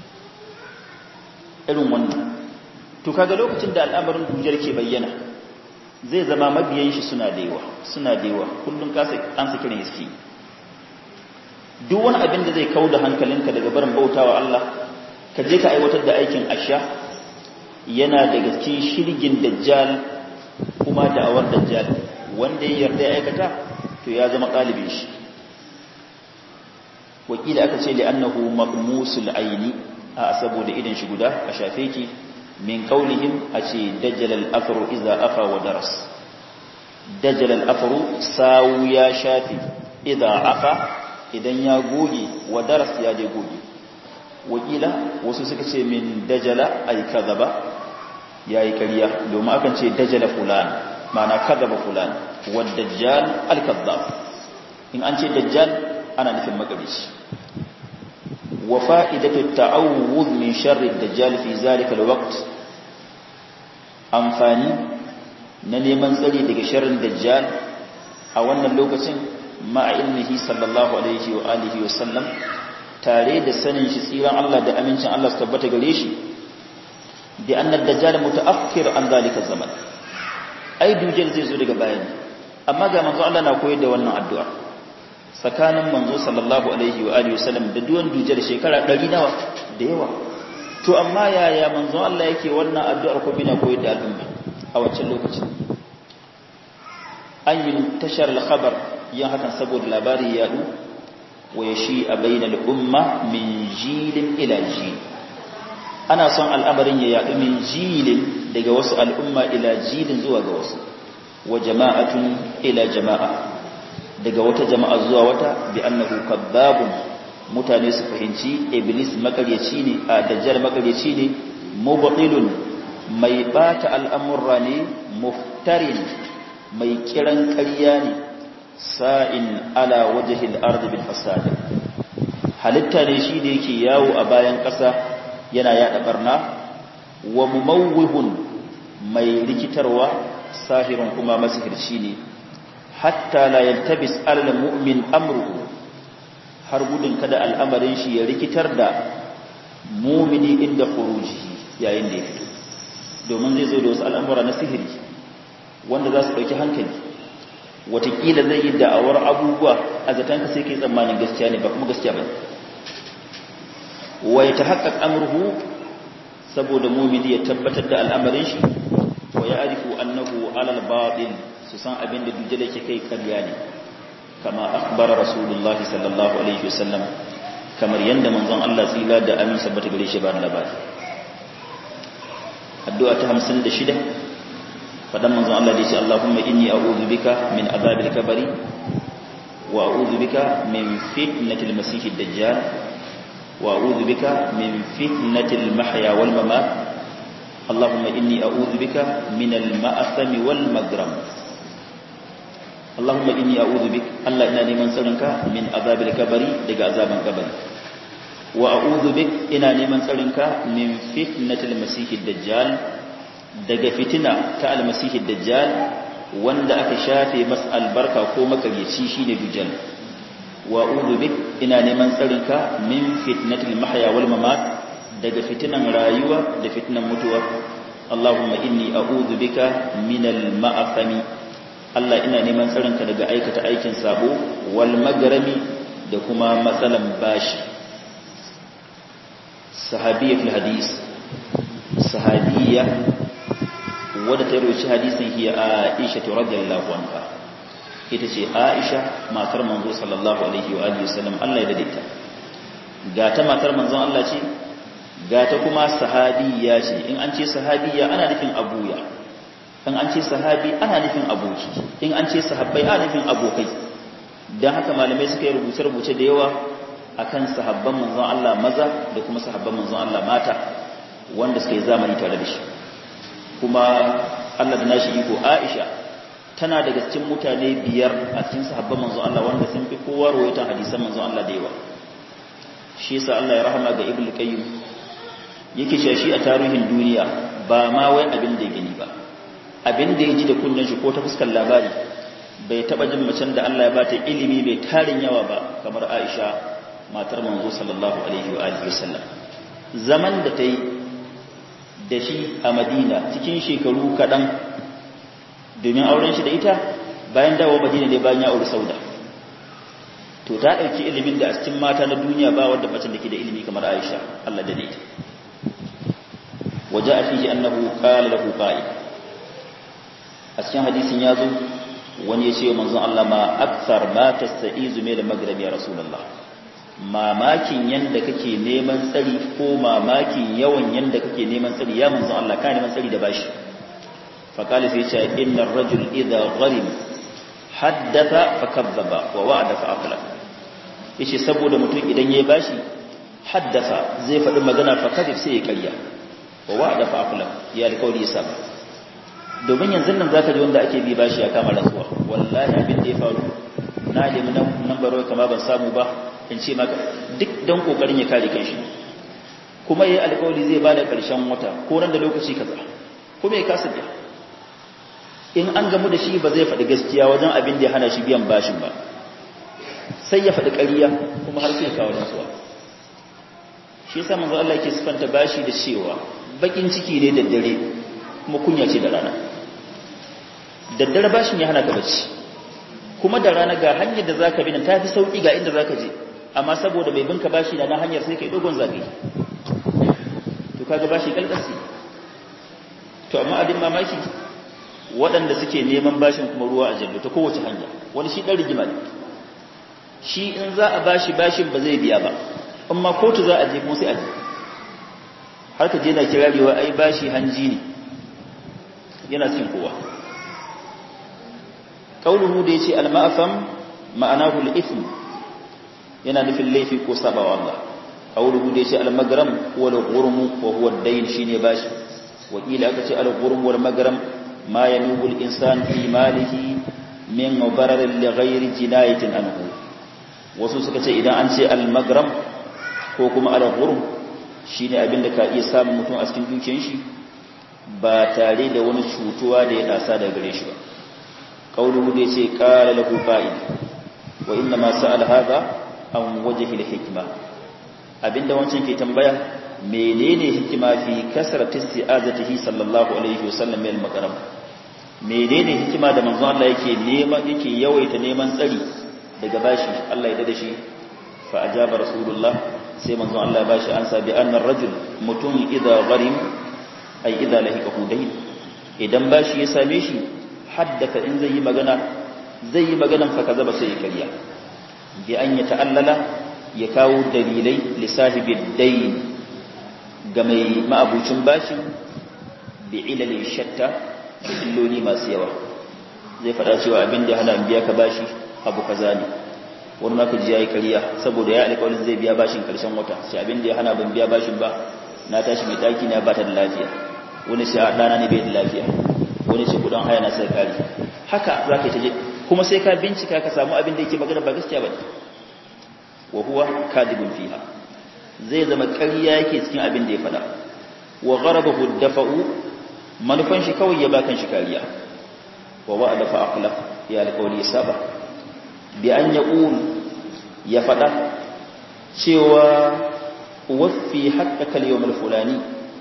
irin wannan to kaga lokacin da al'amarin dujjal ke bayyana zai zama mabiyan shi suna da yawa suna da yawa kullum kasa an saki ne yake duk wani abin da zai kauda hankalinka daga barin bautawa Allah ka je ka aiwatar da aikin asha yana daga cikin shirgin dajjal kuma da'awar dajjal wanda ya yarda ya aikata to ya zama kalibin shi wakila aka ce li annahu maqmusul aini a saboda idan shi guda a shafe ki min qaulihim a ce dajjal al-afru idza afa wa daras dajjal al-afru sawu ya shafi idza afa idan ya goge wa daras ya dai goge wakila wasu suka ce min dajjala ay kadhaba yayi kariya domin akan ce dajjala fulan ma'ana kadhaba fulan wa dajjal al-kadhab in an ce dajjal ana nufin makarici wa fa'idatu ta'awudh min sharri ad-dajjal fi zalika al-waqt amfani na neman tsari daga sharrin dajjal a wannan lokacin ma'a ilmihi sallallahu alaihi wa alihi wa sallam tare da sanin shi tsiran Allah da amincin Allah su tabbata gare shi bi anna ad-dajjal mutaakhir an zalika zaman ai dujjal zai zo daga bayani amma ga manzo Allah na koyar da wannan addu'a tsakanin manzo sallallahu alaihi wa alihi wasallam da duwan dujjal shekara ɗari nawa da yawa to amma yaya manzo Allah yake wannan addu'ar ko bina koyar da al'umma a wancan lokacin an yi tashar al-khabar yin hakan saboda labari ya yadu wa yashi a bainal umma min jilin ila jil ana son al'amarin ya yadu min jilin daga wasu al'umma ila jilin zuwa ga wasu wa jama'atun ila jama'a daga wata jama'a zuwa wata bi annahu kadhabun mutane su fahimci iblis makaryaci ne a dajjal makaryaci ne mubtilun mai bata al'amurra ne muftarin mai kiran ƙarya ne sa'in ala wajhil ardi bil fasad halitta ne shi da yake yawo a bayan ƙasa yana yada barna wa mumawwihun mai rikitarwa sahirun kuma masihirci ne hatta la yaltabis alal mu'min amruhu har gudun kada al'amarin shi ya rikitar da mu'mini inda khuruji yayin da ya fito domin zai zo da wasu al'amura na sihiri wanda za su dauki hankali watakila zai yi da'awar abubuwa a zatanka sai kai tsammanin gaskiya ne ba kuma gaskiya ba wa yatahaqqaq amruhu saboda mu'mini ya tabbatar da al'amarin shi wa ya'rifu annahu alal batil su san abin da dujjal yake kai karya ne kama akhbara rasulullah sallallahu alaihi wasallam kamar yanda manzon Allah tsila da amin sabbata gare shi ba labari addu'a ta hamsin da shida fadan manzon Allah da shi Allahumma inni a'udhu bika min azabil kabari wa a'udhu bika min fitnatil masiihid dajjal wa a'udhu bika min fitnatil mahya wal mamat اللهم إني أعوذ بك من المأثم والمغرم اللهم إني أعوذ بك الله إنني من سرنك من عذاب الكبر دغ عذاب الكبر وأعوذ بك إنني من سرنك من فتنة المسيح الدجال دغ فتنة تاع المسيح الدجال wanda aka shafe masa albarka ko makaryaci shine dujjal wa a'udhu bik ina neman tsarinka min fitnatil mahya wal mamat daga fitinan rayuwa da fitinan mutuwa Allahumma inni a'udhu bika minal ma'afami Allah ina neman tsarinka daga aikata aikin sabo wal magrami da kuma matsalan bashi sahabiyatul hadis sahabiyya wadda ta roci hadisin hiya Aisha radhiyallahu anha ita ce Aisha matar manzo sallallahu alaihi wa alihi wasallam Allah ya daidaita ga ta matar manzon Allah ce ga ta kuma sahabiya ce in an ce sahabiya ana nufin abuya in an ce sahabi ana nufin aboki in an ce sahabbai ana nufin abokai dan haka malamai suka yi rubuce-rubuce da yawa akan sahabban manzon Allah maza da kuma sahabban manzon Allah mata wanda suka yi zamani tare da shi kuma Allah da nashi iko Aisha tana daga cikin mutane biyar a cikin sahabban manzon Allah wanda sun fi kowa rawaita hadisan manzon Allah da yawa shi yasa Allah ya rahama ga Ibn Qayyim yake cewa shi a tarihin duniya ba ma wai abin da ya gani ba abin da ya ji da kunnen shi ko ta fuskar labari bai taba jin macen da Allah ya bata ilimi bai tarin yawa ba kamar Aisha matar manzo sallallahu alaihi wa alihi wasallam zaman da ta yi da shi a Madina cikin shekaru kaɗan domin auren shi da ita bayan dawo Madina ne bayan ya auri Sauda to ta ɗauki ilimin da a cikin mata na duniya ba wadda macen da ke da ilimi kamar Aisha Allah da ita waje a fiye annahu qala lahu qa'id a cikin hadisin ya zo wani ya ce wa manzon Allah ma akthar ma tasta'izu min al-maghrib ya rasulullah mamakin yanda kake neman tsari ko mamakin yawan yanda kake neman tsari ya manzon Allah ka neman tsari da bashi fa qala sai ce innar rajul idha gharim haddatha fa kadhaba wa wa'ada fa aqla yace saboda mutum idan yayi bashi haddatha zai faɗi magana fa kadhib sai ya karya wa wa'ada fa aqla ya alƙawari ya saba domin yanzu nan zaka ji wanda ake bi bashi ya kama rasuwa wallahi abin da ya faru na nemi nan baro kama ban samu ba in ce maka duk dan kokarin ya kare kanshi kuma yayi alƙawari zai bada ƙarshen wata ko ran da lokaci kaza kuma ya kasa biya in an gamu da shi ba zai faɗi gaskiya wajen abin da ya hana shi biyan bashin ba sai ya faɗi ƙarya kuma har sai ya kawo rasuwa shi yasa manzo Allah yake sifanta bashi da cewa bakin ciki ne da dare kuma kunya ce da rana daddare bashin ya hana ka bacci kuma da rana ga hanyar da zaka bi nan tafi sauki ga inda zaka je amma saboda mai binka bashi da na hanyar sai kai dogon zagaye to kaga bashi kalkasi to amma abin mamaki waɗanda suke neman bashin kuma ruwa a jallo ta kowace hanya wani shi dan rigima ne shi in za a bashi bashin ba zai biya ba amma kotu za a je kuma sai a je har ka je na kirarewa ai bashi hanji ne yana cikin kowa qauluhu da yace al-ma'fam ma'anahu al-ithm yana nufin laifi ko sabawa Allah qauluhu da yace al-magram huwa al-ghurm wa huwa ad-dayn shine bashi wakila aka ce al-ghurm wal magram ma yanubu al-insan fi malihi min darar li ghayri jinayatin anhu wasu suka ce idan an ce al-magram ko kuma al-ghurm shine abinda ka iya samun mutum a cikin dukiyar shi ba tare da wani cutuwa da ya dasa daga gare shi ba qauluhu da yace qala lahu qa'id wa inna ma sa'al hadha an wajhi al-hikma abinda wancan ke tambaya menene hikima fi kasrati isti'azatihi sallallahu alaihi wasallam al maqram menene hikima da manzon Allah yake nema yake yawaita neman tsari daga bashi Allah ya dade shi fa ajaba rasulullah sai manzon Allah bashi ansa bi anna ar-rajul mutum idha gharim ai idza lahikahu dayn idan bashi ya same shi haddaka in zai yi magana zai yi maganan fa kaza ba sai ya kariya bi an ya ta'allala ya kawo dalilai li sahibi dayn ga mai ma'abucin bashi bi ilal shatta da illoli masu yawa zai fada cewa abin da hana biya ka bashi abu kaza ne wani ma ka ji yayi kariya saboda ya alƙawarin zai biya bashin karshen wata sai abin da ya hana ban biya bashin ba na tashi mai daki na ba ta da lafiya wani sai dana ne bai da lafiya wani sai kudin haya na sai kare haka zaka ta je kuma sai ka bincika ka samu abin da yake magana ba gaskiya bane wa huwa kadibun fiha zai zama ƙarya yake cikin abin da ya fada wa gharabahu dafa'u manufan shi kawai ya bakan shi kariya wa wa'ada fa aqla ya alqawli saba bi an yaqul ya fada cewa waffi haqqaka al-yawm al-fulani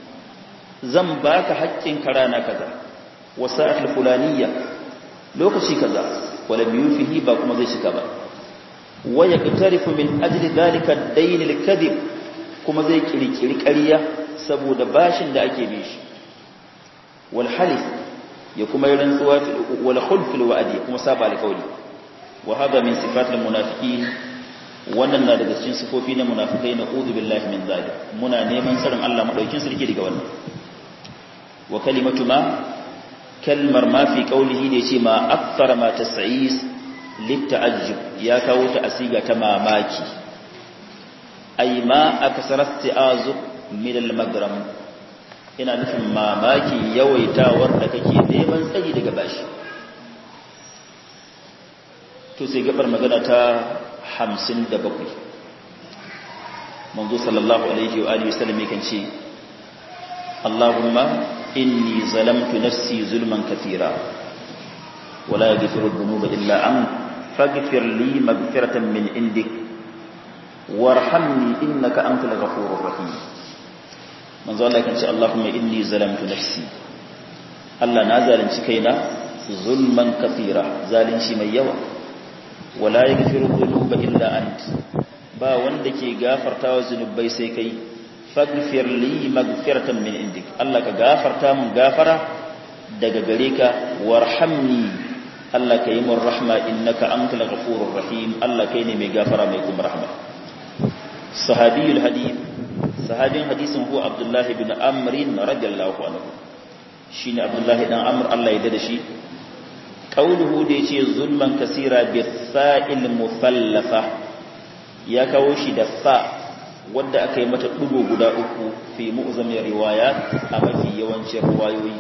zan baka haƙƙin karana kaza wa sa'at al-fulaniyya lokaci kaza wala biyufihi ba kuma zai cika ba wa yaqtarifu min ajli dhalika ad-dayn al-kadhib kuma zai kirkiri ƙarya saboda bashin da ake bi shi wal halif ya kuma yi rantsuwa wal khulf al-wa'di kuma saba al-qawli wa hada min sifat al-munafiqin wannan na daga cikin sifofi na munafikai na uzu billahi min zalik muna neman tsarin Allah madaukin sarki daga wannan wa kalimatu ma kalmar ma fi qawlihi ne ce ma akthara ma tas'is litta'ajjub ya kawo ta asiga ta mamaki ay ma akthara isti'azu min al-magram ina nufin mamaki yawaitawar da kake neman tsari daga bashi to sai gabar magana ta hamsin da bakwai manzo sallallahu alaihi wa alihi wasallam yakan ce Allahumma inni zalamtu nafsi zulman kathira wa la yaghfiru dhunuba illa ant faghfir li maghfiratan min indik warhamni innaka antal ghafurur rahim. manzo Allah kan ce Allahumma inni zalamtu nafsi, Allah na zalunci kaina zulman kathira, zalunci mai yawa, wala yaghfiru dhunuba illa ant, ba wanda ke gafartawa zunubai sai kai, faghfir li maghfiratan min indik, Allah ka gafarta mun gafara daga gare ka, warhamni, Allah ka yi mun rahma innaka antal ghafurur rahim, Allah kai ne mai gafara mai kuma rahma. Sahabiyul hadith, sahabin hadisin huwa Abdullah ibn Amr radiyallahu anhu, shine Abdullah dan Amr Allah ya dade shi. Qauluhu da yace zulman kasira bi fa'il mufallafa, ya kawo shi da fa wadda aka yi mata dugo guda uku fi mu'zami riwayat, a mafi yawancin riwayoyi.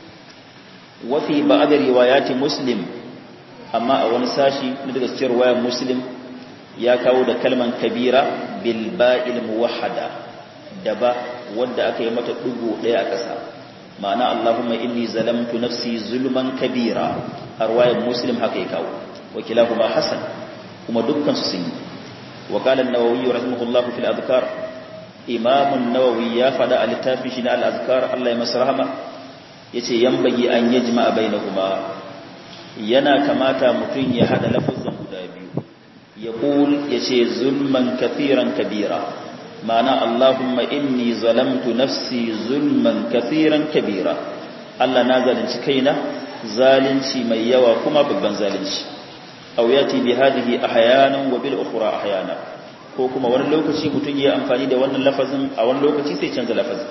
Wa fi ba'd riwayati Muslim, amma a wani sashi na daga cikin riwayar Muslim ya kawo da kalman kabira bil ba'il muwahhada, da ba wadda aka yi mata dugo daya a ƙasa, ma'ana Allahumma inni zalamtu nafsi zulman kabira, a riwayar Muslim haka ya kawo, wa kilahuma hasan, kuma dukkan su sun yi. wa qala an-Nawawi rahimahullahu fil adhkar, Imam an-Nawawi ya fada a littafin shi na al-azkar, Allah ya masa rahama, yace yambagi an yajma'a bainahuma, yana kamata mutun ya hada lafazan guda biyu, yaqul yace zulman kathiran kabira, ma'ana Allahumma inni zalamtu nafsi zulman kathiran kabira, Allah na zalunci kaina zalunci mai yawa kuma babban zalunci. Aw yati bi hadhihi ahyanan wa bil ukhra ahyana, ko kuma wani lokaci mutun ya amfani da wannan lafazin, a wani lokaci sai canza lafazin.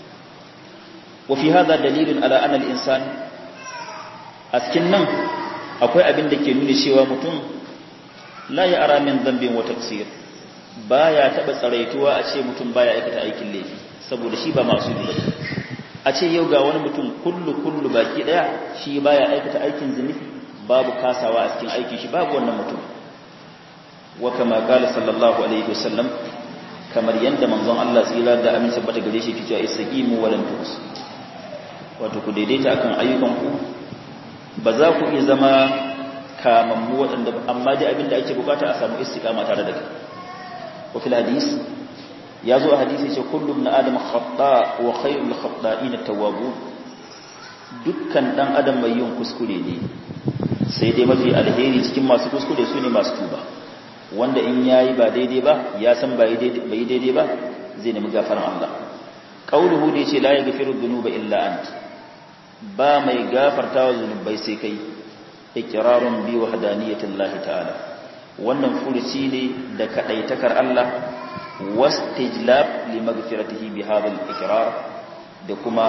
Wa fi hadha dalilun ala anna al insan, askin nan akwai abin da ke nuna cewa mutum la ya ara min dhanbin wa taqsir, baya taba tsaraituwa a ce mutum baya aikata aikin laifi, saboda shi ba masu ba. A ce yau ga wani mutum kullu kullu baki daya shi baya aikata aikin zunubi, babu kasawa a cikin aikin shi, babu wannan mutum. Wa kama qala sallallahu alaihi wasallam, kamar yanda manzon Allah tsira da aminci bata gare shi yake cewa istaqimu wa lam tuhs, wato ku daidaita akan ayyukan ku, ba za ku iya zama kamammu waɗanda, amma dai abinda ake bukata a samu istiqama tare da kai. Wa fil hadis, ya zo a hadisi ce kullu ibn adam khata wa khayrul khata'in at-tawwabun, dukkan dan adam mai yin kuskure ne, sai dai mafi alheri cikin masu kuskure su ne masu tuba, wanda in yayi ba daidai ba, ya san ba yi daidai ba, zai nemi gafaran Allah. Qauluhu da yace la yaghfiru dhunuba illa ant, ba mai gafartawa zunubai sai kai, iqrarun bi wahdaniyatillahi ta'ala, wannan furuci ne da kadaitakar Allah, wastijlab li maghfiratihi bi hadha al-iqrar, da kuma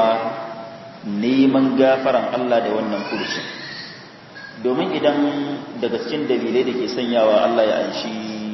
neman gafaran Allah da wannan furuci. Domin idan daga cikin dalilai da ke sanyawa Allah ya anshi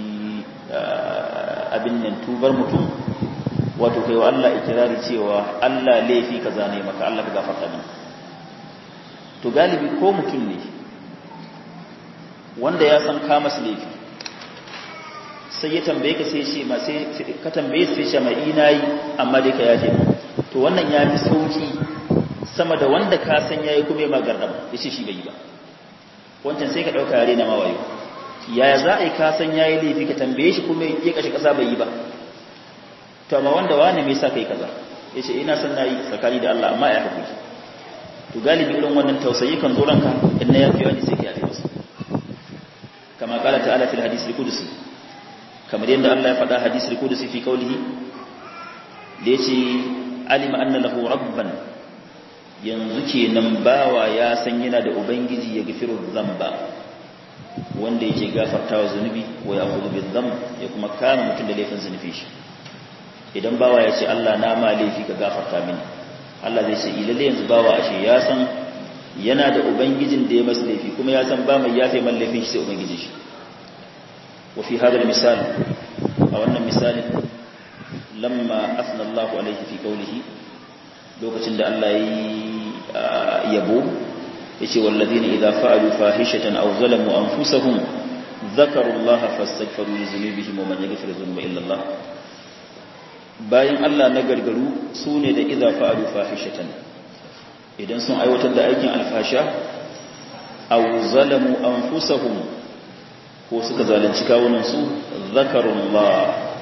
abin nan tubar mutum, wato kai wa Allah ikirari cewa Allah laifi kaza ne maka, Allah ka gafarta min. To galibi ko mutum ne wanda ya san ka masa laifi, sai ya tambaye ka sai ce ma sai ka tambaye sai ce mai ina yi amma dai ka yaje, to wannan ya fi sauki sama da wanda ka san yayi kuma ma gardama yace shi bai yi ba. Wancan sai ka dauka yare na mawayo, yaya za a yi ka san yayi laifi ka tambaye shi kuma ya kashi kasa bai yi ba. To amma wanda wani me yasa kai kaza, yace ina san nayi tsakani da Allah amma ya hakuri. To galibi irin wannan tausayi kan zo ranka, inna yafi wani sai ka yafe masa. Kama qala ta'ala fil hadith al-qudsi, kamar yadda Allah ya faɗa hadith al-qudsi fi qawlihi, da yace alima anna lahu rabban, yanzu kenan bawa ya san yana da ubangiji ya gafiru dhanba, wanda yake gafartawa zunubi, wa ya'khudhu bidh-dhanb, ya kuma kama mutum da laifin zunubi shi. Idan bawa ya ce Allah na ma laifi ka gafarta mini, Allah zai ce ilalle yanzu bawa ashe ya san yana da ubangijin da ya masa laifi, kuma ya san ba mai yafe man laifin shi sai ubangijin shi. Wa fi hadha al-misal, a wannan misalin, lamma asna Allahu alayhi fi qawlihi, lokacin da Allah ya yabo yace walladheena idza fa'alu fahishatan aw zalamu anfusahum dhakaru Allaha fastaghfiru li dhunubihim wa man yaghfiru dhunuba illa Allah. Bayan Allah na gargaru su ne da idza fa'alu fahishatan, idan sun aiwatar da aikin alfasha, aw zalamu anfusahum, ko suka zalunci kawunan su, zakarullah,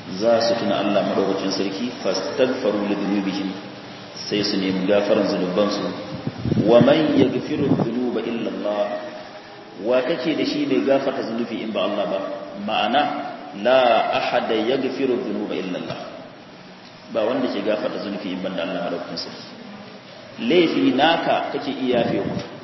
za su tuna Allah madaukakin sarki fastaghfiru lidhunubihim sai su nemi gafaran zunubansu wa man yaghfiru dhunuba illa Allah wa kake da shi mai gafarta zunubi in ba Allah ba ma'ana la ahada yaghfiru dhunuba illa Allah ba wanda ke gafarta zunubi in banda Allah madaukakin sarki laifi naka kake iya yafe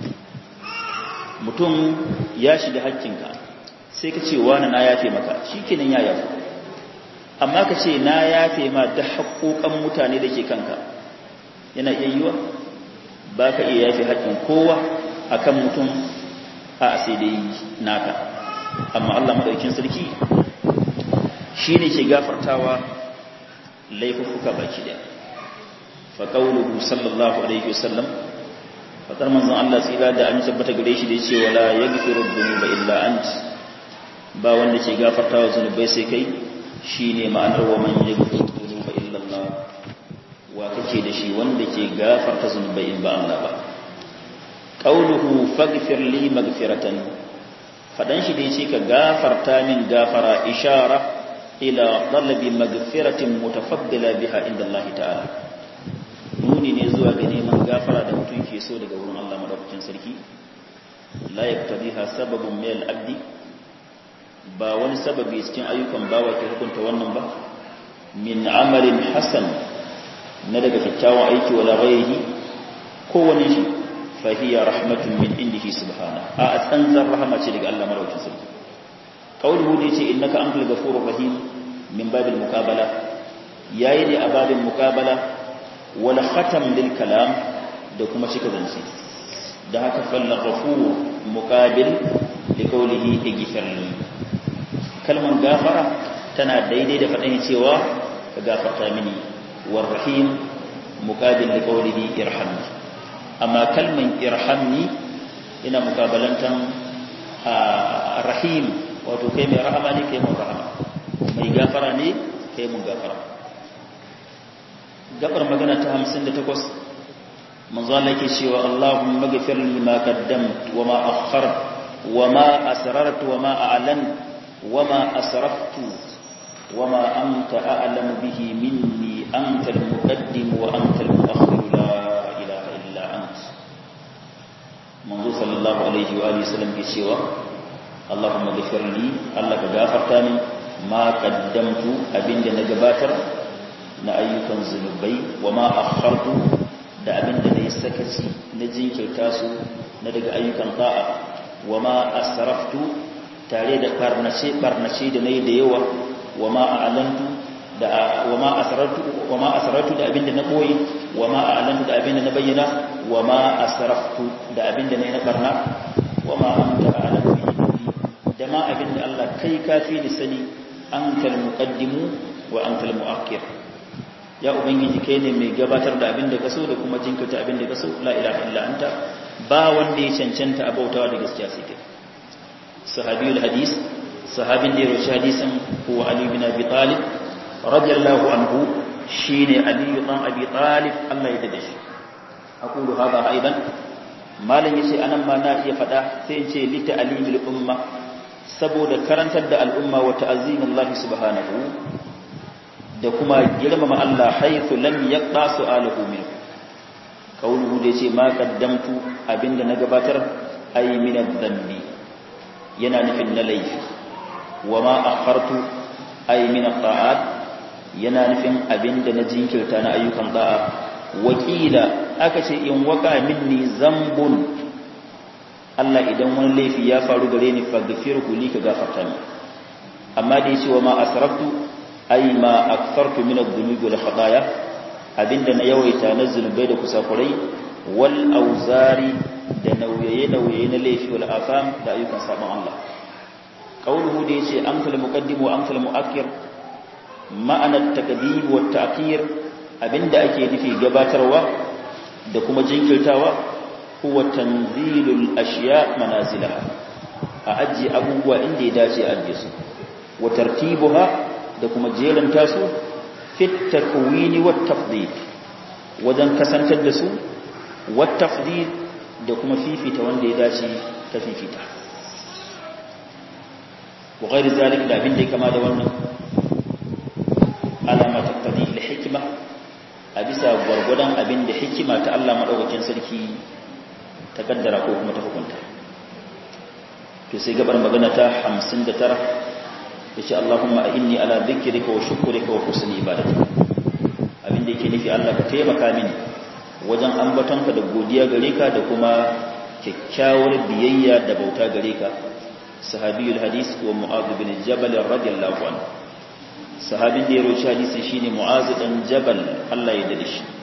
mutum ya shiga hakkinka sai ka ce wani na yafe maka shikenan ya yafe amma ka ce na yafe ma da haƙoƙan mutane da ke kanka yana iya yiwa ba ka iya yafe haƙƙin kowa akan mutum a sai dai naka amma Allah madaukakin sarki shine ke gafartawa laifuka baki da fa qawluhu sallallahu alaihi wasallam fatar manzon Allah tsira da an tabbata gare shi da yace wala yaghfiru dhunuba illa ant ba wanda ke gafartawa zunubai sai kai shine ma'anar wa man yaghfiru dhunuba illa Allah wa kake da shi wanda ke gafarta zunubai in ba Allah ba qawluhu faghfir li maghfiratan fadan shi da yace ka gafarta min gafara ishara ila talabi maghfiratin mutafaddila biha inda Allah ta'ala nuni ne zuwa ga neman gafara da mutum ke so daga wurin Allah madaukakin sarki la yaktabiha sababun min al-abdi ba wani sababi cikin ayyukan bawa ke hukunta wannan ba min amalin hasan na daga kyakkyawan aiki wala ghairihi ko wani shi fa hiya rahmatun min indihi subhanahu a tsanzar rahama ce daga Allah madaukakin sarki qauluhu ne ce innaka antal ghafurur rahim min babil muqabala yayi ne a babin muqabala wal khatam lil kalam da kuma cika zance da haka fal ghafur muqabil li qawlihi ighfirli kalmar gafara tana daidai da faɗin cewa ka gafarta mini war rahim muqabil li qawlihi irhamni amma kalmar irhamni ina mukabalantan rahim wato kai mai rahama ne kai mun rahama mai gafara ne kai mun gafara gabar magana ta hamsin da takwas manzo Allah yake cewa Allahumma ghfir li ma qaddamt wa ma akhkhart wa ma asrartu wa ma a'lantu wa ma asraftu wa ma anta a'lamu bihi minni anta al-muqaddim wa anta al-mu'akhkhir la ilaha illa ant manzo sallallahu alaihi wa alihi wasallam ke cewa Allahumma ghfir li Allah ka gafarta min ma qaddamtu abinda na gabatar na ayyukan zunubai wa ma akhartu da abinda na yi sakaci na jinkirta su na daga ayyukan ta'a wa ma asraftu tare da karnace barnace da nayi da yawa wa ma a'lantu da wa ma asrartu wa ma asrartu da abinda na koyi wa ma a'lantu da abinda na bayyana wa ma asraftu da abinda nayi na barna wa ma anta a'lamu da ma abinda Allah kai kafi ni sani antal muqaddimu wa antal muakhir ya ubangiji kai ne mai gabatar da abin da kaso da kuma jinkirta abin da kaso la ilaha illa anta ba wanda ya cancanta abautawa da gaskiya sai kai sahabiyul hadis sahabin da ya rawaita hadisin huwa ali bin abi talib radiyallahu anhu shine ali ibn abi talib Allah ya dade shi aqulu hada aidan malan yace anan ma na iya fada sai in ce li ta'limil umma saboda karantar da al'umma wa ta'azimullahi subhanahu da kuma girmama Allah haythu lam yaqda su'aluhu min qawluhu da yace ma qaddamtu abinda na gabatar ay min adh-dhanbi yana nufin na laifi wa ma akhartu ay min at-ta'at yana nufin abinda na jinkirta na ayyukan da'a wakila aka ce in waka minni zambun Allah idan wani laifi ya faru gare ni faghfirhu li ka gafarta ni amma da yace wa ma asraftu ay ma akthartu min adh-dhunubi wal khataaya abinda na yawaita na zunubai da kusakurai wal auzari da nauyaye nauyaye na laifi wal afam da ayyukan sabon Allah qawluhu da yace amsal muqaddim wa amsal muakkir ma'ana at-taqdim wa at-ta'khir abinda ake nufi gabatarwa da kuma jinkirtawa huwa tanzilul ashiya manazilaha a ajiye abubuwa inda ya dace a ajiye su wa tartibuha da kuma jeranta su fit takwini wat tafdid wajen kasantar da su wat tafdid da kuma fifita wanda ya dace ta fifita wa ghairi zalika da abin da kama da wannan hikma a bisa gwargwadon abin da hikima ta Allah madaukakin sarki ta kaddara ko kuma ta hukunta. To sai gabar magana ta hamsin da tara yace Allahumma inni ala dhikrika wa shukrika wa husni ibadatika. Abin da yake nufi Allah ka taimaka mini wajen ambatonka da godiya gare ka da kuma kyakkyawar biyayya da bauta gare ka. Sahabiyul hadis wa Mu'adh bin Jabal radiyallahu anhu. Sahabin da ya roci hadisi shine Mu'adh dan Jabal, Allah ya dade shi.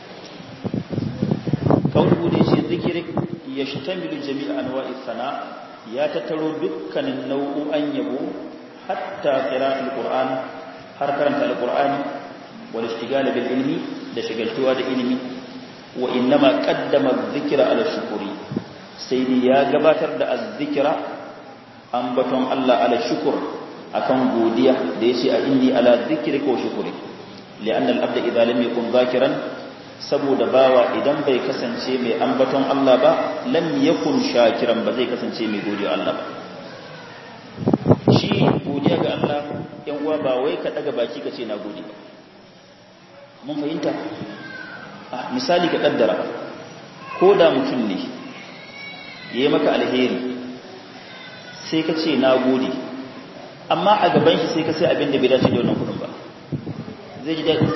Kaulu da yace zikrik yashtamilu jami' anwa'i sana, ya tattaro dukkanin nau'u'an yabo hatta qira'atul Qur'an, har karanta al-Qur'ani wal ishtigal bil ilmi da shagaltuwa da ilimi. Wa innama qaddama adh-dhikra ala shukri, sai dai ya gabatar da az-zikra ambaton Allah ala shukr akan godiya da yace a inni ala dhikrika wa shukri, li'anna al-abda idha lam yakun dhakiran, saboda bawa idan bai kasance mai ambaton Allah ba lam yakun shakiran, ba zai kasance mai godiya Allah ba. Shi godiya ga Allah yan uwa ba wai ka daga baki ka ce na gode ba. Mun fahimta? Misali ka kaddara ko da mutum ne yayi maka alheri sai ka ce na gode, amma a gaban shi sai ka sai abin da bai dace da wannan kudin ba, zai ji daɗi?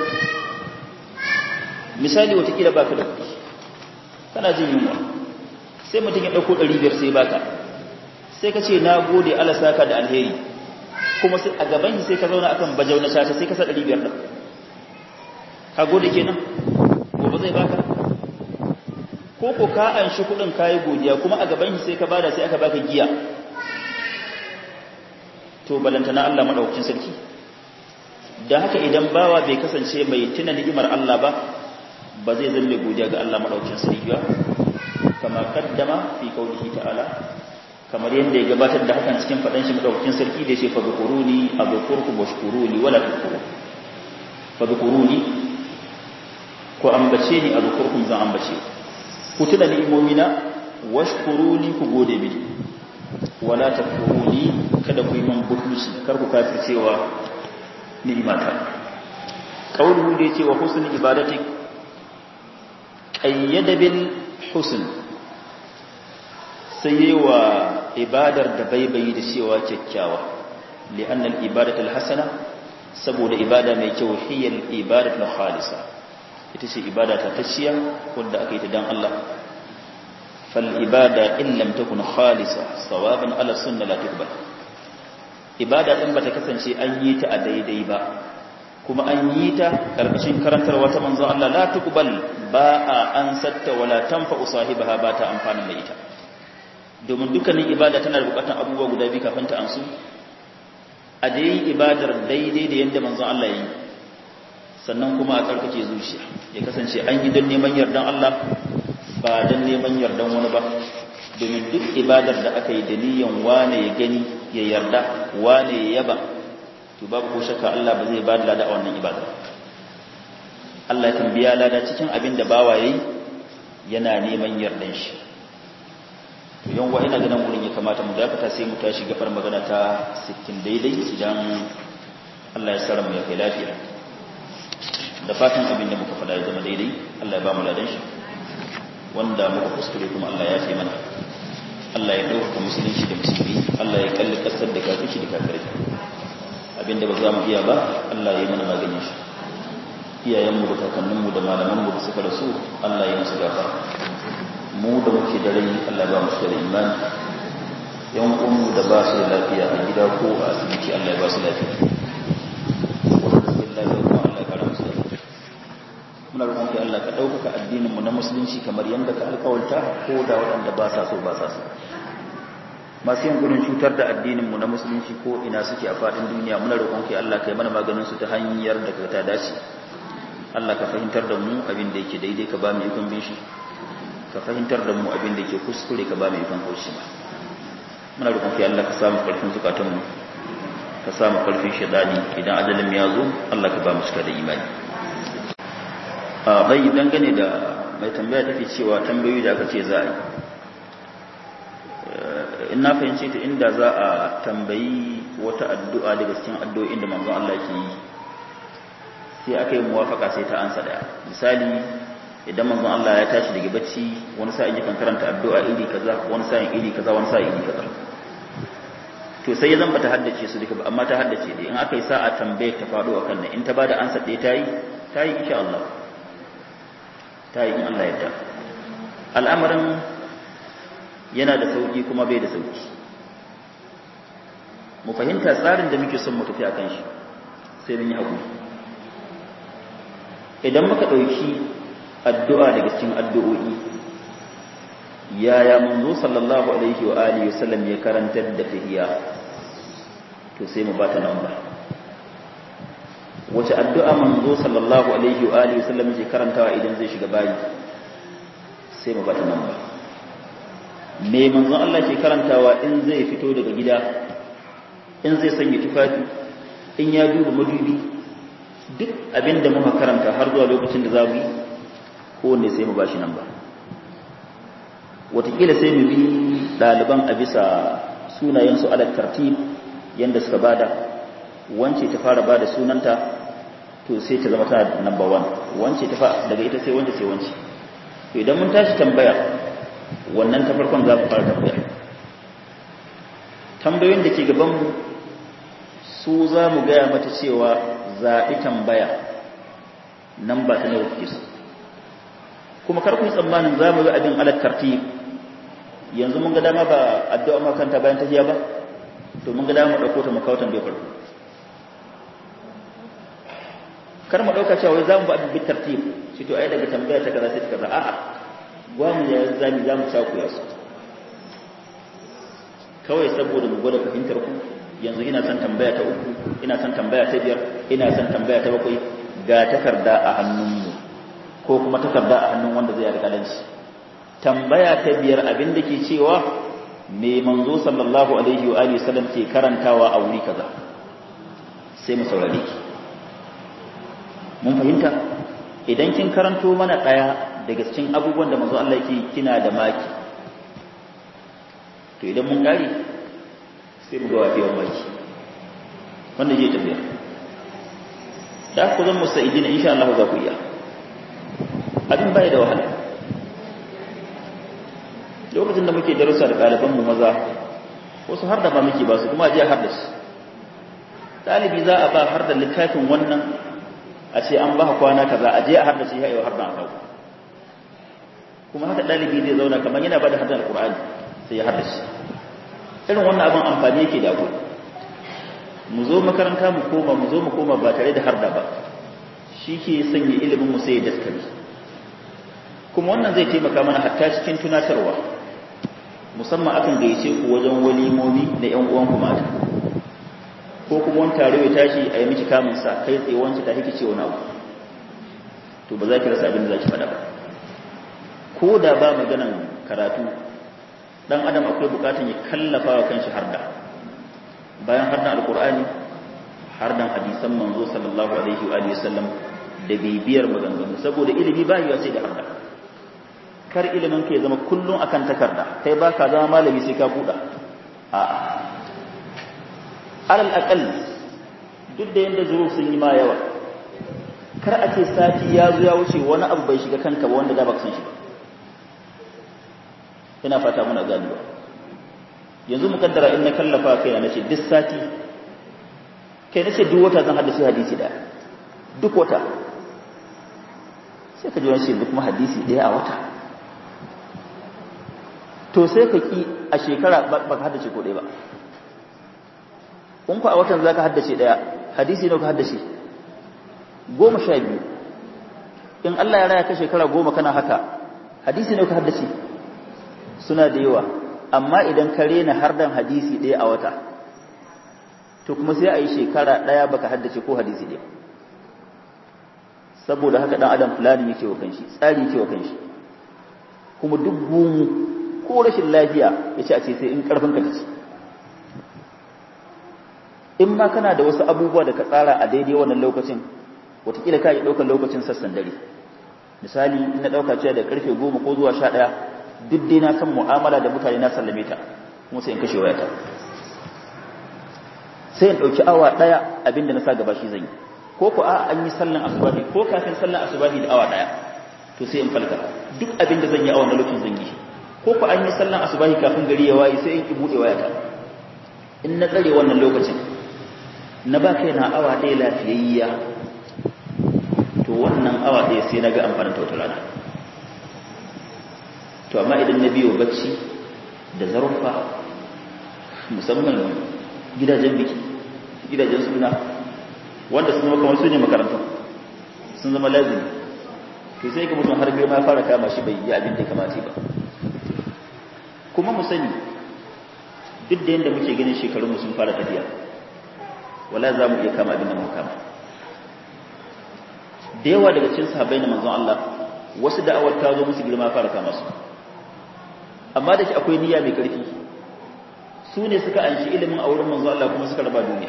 Misali watakila baka da kudi, kana jin yunwa, sai mutum ya ɗauko ɗari biyar sai baka, sai ka ce na gode Allah saka da alheri, kuma sai a gaban shi sai ka zauna akan bajau na shata sai ka sa ɗari biyar ɗin, ka gode kenan? Gobe zai baka? Ko ko ka an shi kudin kayi godiya kuma a gaban shi sai ka bada sai aka baka giya, to balantana Allah madaukakin sarki. Da haka idan bawa bai kasance mai tuna ni'imar Allah ba, ba zai zama godiya ga Allah madaukakin sarki ba, kama kaddama fi qaulihi ta'ala, kamar yanda ya gabatar da hakan cikin fadan shi madaukakin sarki da yace fadhkuruni adhkurkum washkuruni wala takfurun. Fadhkuruni, ko ambace ni adhkurkum, zan ambace ku tuna ni'imomina, washkuruni, ku gode mini, wala takfuruni, kada ku yi man butulci, kar ku kafircewa ni'imata. Qauluhu da yace wa husnul ibadatik, qayyada bil husn, sai wa ibadar da baibayi da cewa kyakkyawa, li'anna al ibadatu al hasana, saboda ibada mai kyau hiyal ibadatu al khalisa, ita ce ibada ta tashiya wanda aka yi ta dan Allah. fal ibada in lam takun khalisa sawaban ala sunna la tuqbal. Ibada din bata kasance an yi ta a daidai ba, kuma an yi ta karkashin karantarwa ta manzon Allah, la tuqbal, ba a ansatta wala tanfa'u sahibaha, ba ta amfana da ita. Domin dukkanin ibada tana da bukatun abubuwa guda biyu kafin ta ansu. A dai ibadar daidai da yanda manzon Allah ya yi, sannan kuma a tsarkake zuciya, ya kasance an yi don neman yardan Allah ba don neman yardan wani ba. Domin duk ibadar da aka yi da niyan wane ya gani ya yarda, wane ya yaba, to babu ko shakka Allah ba zai ba da lada a wannan ibada. Allah kan biya lada cikin abin da bawa yayi yana neman yardan shi. To yan wa ina ganin wurin ya kamata mu dakata, sai mu tashi gafar magana ta sittin daidai idan Allah ya sara mu ya kai lafiya. Da fatan abin da muka faɗa ya zama daidai, Allah ya ba mu ladan shi, wanda muka kuskure kuma Allah ya fi mana. Allah ya ɗaukaka musulunci da musulmi, Allah ya kalli ƙasar da kafirci da kafirai. Abinda ba za mu iya ba, Allah ya yi mana maganin shi. Iyayenmu da kakanninmu da malamanmu da suka rasu, Allah ya musu gafara. Mu da muke da rai, Allah ba mu da imani. Yan uwanmu da ba su da lafiya a gida ko a asibiti, Allah ya ba su lafiya. Muna roƙon ki Allah ka ɗaukaka addininmu na musulunci kamar yadda ka alƙawarta, ko da waɗanda ba sa so ba sa so. Masu yin gudun cutar da addininmu na musulunci ko ina suke a faɗin duniya, muna roƙon ki Allah ka yi mana maganin su ta hanyar da ka ta dace. Allah ka fahimtar da mu abin da yake daidai, ka ba mu ikon bin shi, ka fahimtar da mu abin da yake kuskure, ka ba mu ikon kauce ba. Muna roƙon ki Allah ka samu ƙarfin zukatanmu, ka samu ƙarfin shaidani, idan ajalin ya zo Allah ka ba mu cika da imani. Bai dangane da mai tambaya take cewa tambayoyi da aka ce za a yi, in na fahimci ta inda za a tambayi wata addu'a daga cikin addu'o'in da manzon Allah ke yi, sai aka yi muwafaka sai ta ansa daya. Misali idan manzon Allah ya tashi daga bacci wani sa'in yakan karanta addu'a iri kaza, wani sa'in iri kaza, wani sa'in iri kaza. To sai ya zamba ta haddace su duka amma ta haddace dai in aka yi sa'a tambaye ta faɗo akan nan in ta bada ansa ɗaya tayi tayi insha Allah tayi in Allah ya yarda. Al'amarin yana da sauki kuma bai da sauki. Mu fahimta tsarin da muke son mu tafi akan shi sai mun yi hakuri. Idan muka ɗauki addu'a daga cikin addu'o'i yaya manzo sallallahu alaihi wa alihi wasallam ya karantar da tahiyya to sai mu bata namba. Wace addu'a manzo sallallahu alaihi wa alihi wasallam yake karantawa idan zai shiga bayi sai mu bata namba. Me manzo Allah ke karantawa in zai fito daga gida, in zai sanya tufafi, in ya duba madubi, duk abinda muka karanta har zuwa lokacin da za mu yi kowanne sai mu bashi namba. Wataƙila sai mu bi ɗaliban a bisa sunayensu ala tartib yanda suka bada, wance ta fara bada sunanta to sai ta zama tana number one, wance ta fa daga ita sai wance sai wance. To idan mun tashi tambaya wannan ta farkon za ku fara tambaya. Tambayoyin da ke gaban mu su za mu gaya mata cewa zaɓi tambaya nan ba ta nawa kuke so. Kuma kar ku yi tsammanin za mu yi abin ala tartib. Yanzu mun ga dama ba addu'a ma kanta bayan tahiyya ba, to mun ga dama mu dauko ta mu kawo tambayar farko. Kar mu dauka cewa wai za mu ba abin bi tartib, shi to ai daga tambaya ta kaza sai ta kaza, a'a gwa mu ya zami za mu caku ya su kawai saboda mu gwada fahimtar ku. Yanzu ina son tambaya ta uku, ina son tambaya ta biyar, ina son tambaya ta bakwai, ga takarda a hannunmu ko kuma takarda a hannun wanda zai alƙalanci. Tambaya ta biyar abin da ke cewa me manzo sallallahu alaihi wa alihi wasallam ke karantawa a wuri kaza, sai mu saurare ki. Mun fahimta? Idan kin karanto mana daya daga cikin abubuwan da manzo Allah yake kina da maki, to idan mun gari sai mu ga wafiyar maki wanda zai tafiya da ku zan musa'idina insha Allah za ku iya. Abin bai da wahala. Lokacin da muke darussa da ɗalibanmu maza wasu har da ba muke ba su kuma je har da su ɗalibi za a ba har da littafin wannan a ce an ba kwana kaza a je a har da shi ya har da kawo kuma haka ɗalibi zai zauna kamar yana ba da har da alƙur'ani sai ya har da shi. Irin wannan abin amfani yake da abu. Mu zo makaranta mu koma mu zo mu koma ba tare da har da ba, shi ke sanya ilimin mu sai ya daskare. Kuma wannan zai taimaka mana hatta cikin tunatarwa, musamman akan gayyace ku wajen walimomi da ƴan uwan ku mata, ko kuma wani tare ya tashi a yi miki kamun sa kai tsaye wancan ta hiki ce wani abu, to ba za ki rasa abin da za ki faɗa ba. Ko da ba maganan karatu, dan adam akwai bukatun ya kallafa wa kanshi harda, bayan hardan alkur'ani hardan hadisan manzo sallallahu alaihi wa sallam da bibiyar maganganu, saboda ilimi ba yiwa sai da harda. Kar ilimin ka ya zama kullum akan takarda, kai ba ka zama malami sai ka buɗa. A'a, alal aqal duk da yanda zuru sun yi ma yawa, kar a ce sati ya zo ya wuce wani abu bai shiga kanka ba wanda da baka san shi ba. Ina fata muna gani ba. Yanzu mu kaddara in na kallafa kai na nace duk sati, kai nace duk wata zan haddace hadisi da duk wata, sai ka ji wani shi duk kuma hadisi ɗaya a wata. To sai ka ki a shekara ba ka haddace ko ɗaya ba. In ku a watan za ka haddace ɗaya, hadisi nawa ka haddace? Goma sha biyu. In Allah ya raya ka shekara goma kana haka, hadisi nawa ka haddace? Suna da yawa. Amma idan ka rena hardan hadisi ɗaya a wata, to kuma sai a yi shekara ɗaya baka haddace ko hadisi ɗaya. Saboda haka ɗan adam fulani yake wa kanshi, tsari yake wa kanshi. Kuma duk gumu ko rashin lafiya ya ce a ce sai in karfin ka tace. In ma kana da wasu abubuwa da ka tsara a daidai wannan lokacin, wataƙila ka yi ɗaukar lokacin sassan dare. Misali, in na ɗauka cewa da ƙarfe goma ko zuwa sha ɗaya, duk dai na kan mu'amala da mutane na sallame ta, kuma sai in kashe wayata. Sai in ɗauki awa ɗaya abinda na sa gaba shi zan yi. ko ko a an yi sallan asubahi ko kafin sallan asubahi da awa daya to sai in falka duk abin da zan yi a wannan lokacin zan yi ko ko an yi sallan asubahi kafin gari ya waye sai in ki bude wayata in na tsare wannan lokacin na ba kai na awa ɗaya lafiyayya to wannan awa ɗaya sai na ga amfanin ta wata rana to amma idan na biyo bacci da zarfa musamman gidajen biki gidajen suna wanda sun zama kamar su ne makarantar sun zama lazimi to sai ga mutum har girma ya fara kama shi bai yi abin da ya kamata ba kuma mu sani duk da yadda muke ganin shekarunmu sun fara tafiya wala za mu iya kama abin da mu kama da yawa daga cikin sahabbai na manzon Allah wasu da'awar ta zo musu girma fara kama su amma da shi akwai niyya mai karfi su ne suka anshi ilimin a wurin manzon Allah kuma suka raba duniya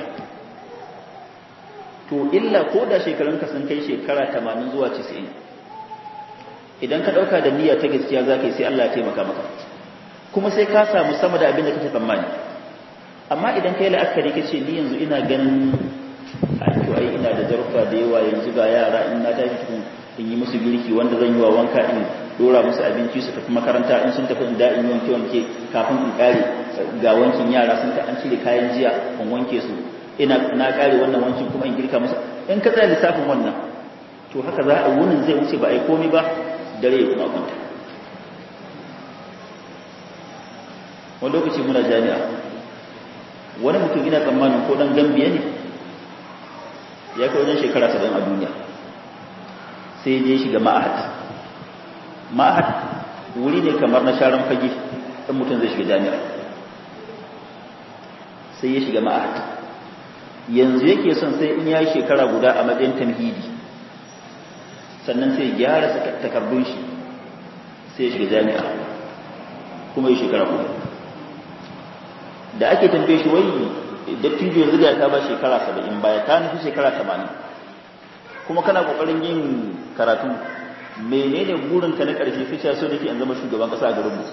to illa ko da shekarunka sun kai shekara tamanin zuwa casa'in idan ka dauka da niyya ta gaskiya za ka yi sai Allah ya taimaka maka kuma sai ka samu sama da abin da kake tsammani amma idan kai la'akari ka ce ni yanzu ina ganin to ai ina da zarfa da yawa yanzu ga yara in na tashi cikin in yi musu girki wanda zan yi wa wanka in dora musu abinci su tafi makaranta in sun tafi in da in yi wanke wanke kafin in kare ga wankin yara sun ta an cire kayan jiya in wanke su ina na kare wannan wankin kuma in girka musu in ka tsaya lissafin wannan to haka za a wunin zai wuce ba ai komai ba dare kuma kwanta wani lokaci muna jami'a wani mutum ina tsammanin ko dan gambiya ne ya kai wajen shekara saba'in a duniya sai je shiga ma'ahad ma'ahad wuri ne kamar na sharan fage ɗan mutum zai shiga jami'a sai ya shiga ma'ahad yanzu yake son sai in ya yi shekara guda a matsayin tamhidi sannan sai gyara takardun shi sai ya shiga jami'a kuma ya shekara guda da ake tambaye shi wai dattijo yanzu da ta ba shekara saba'in baya ta nufi shekara tamanin kuma kana kokarin yin karatu menene burin ka na karshe sai so nake an zama shugaban kasa a garin mu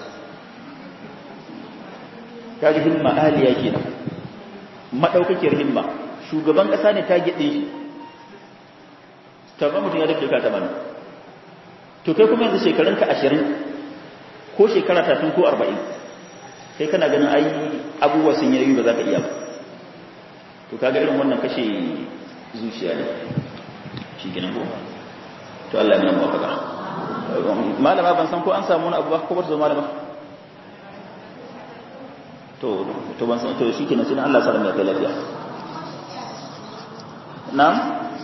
kaga himma aliya kenan madaukakiyar himma shugaban kasa ne ta gide shi tabba mutum ya dace ka tamanin to kai kuma yanzu shekarunka ashirin ko shekara talatin ko arba'in kai kana ganin ai abubuwa sun yi ba za ka iya ba to kaga irin wannan kashe zuciya ne shi ginin goma to Allah ya nuna mafaka malama ban san ko an samu wani abu ba ko ba zo malama to to ban san to shi kenan sai Allah ya sa mu kai lafiya na'am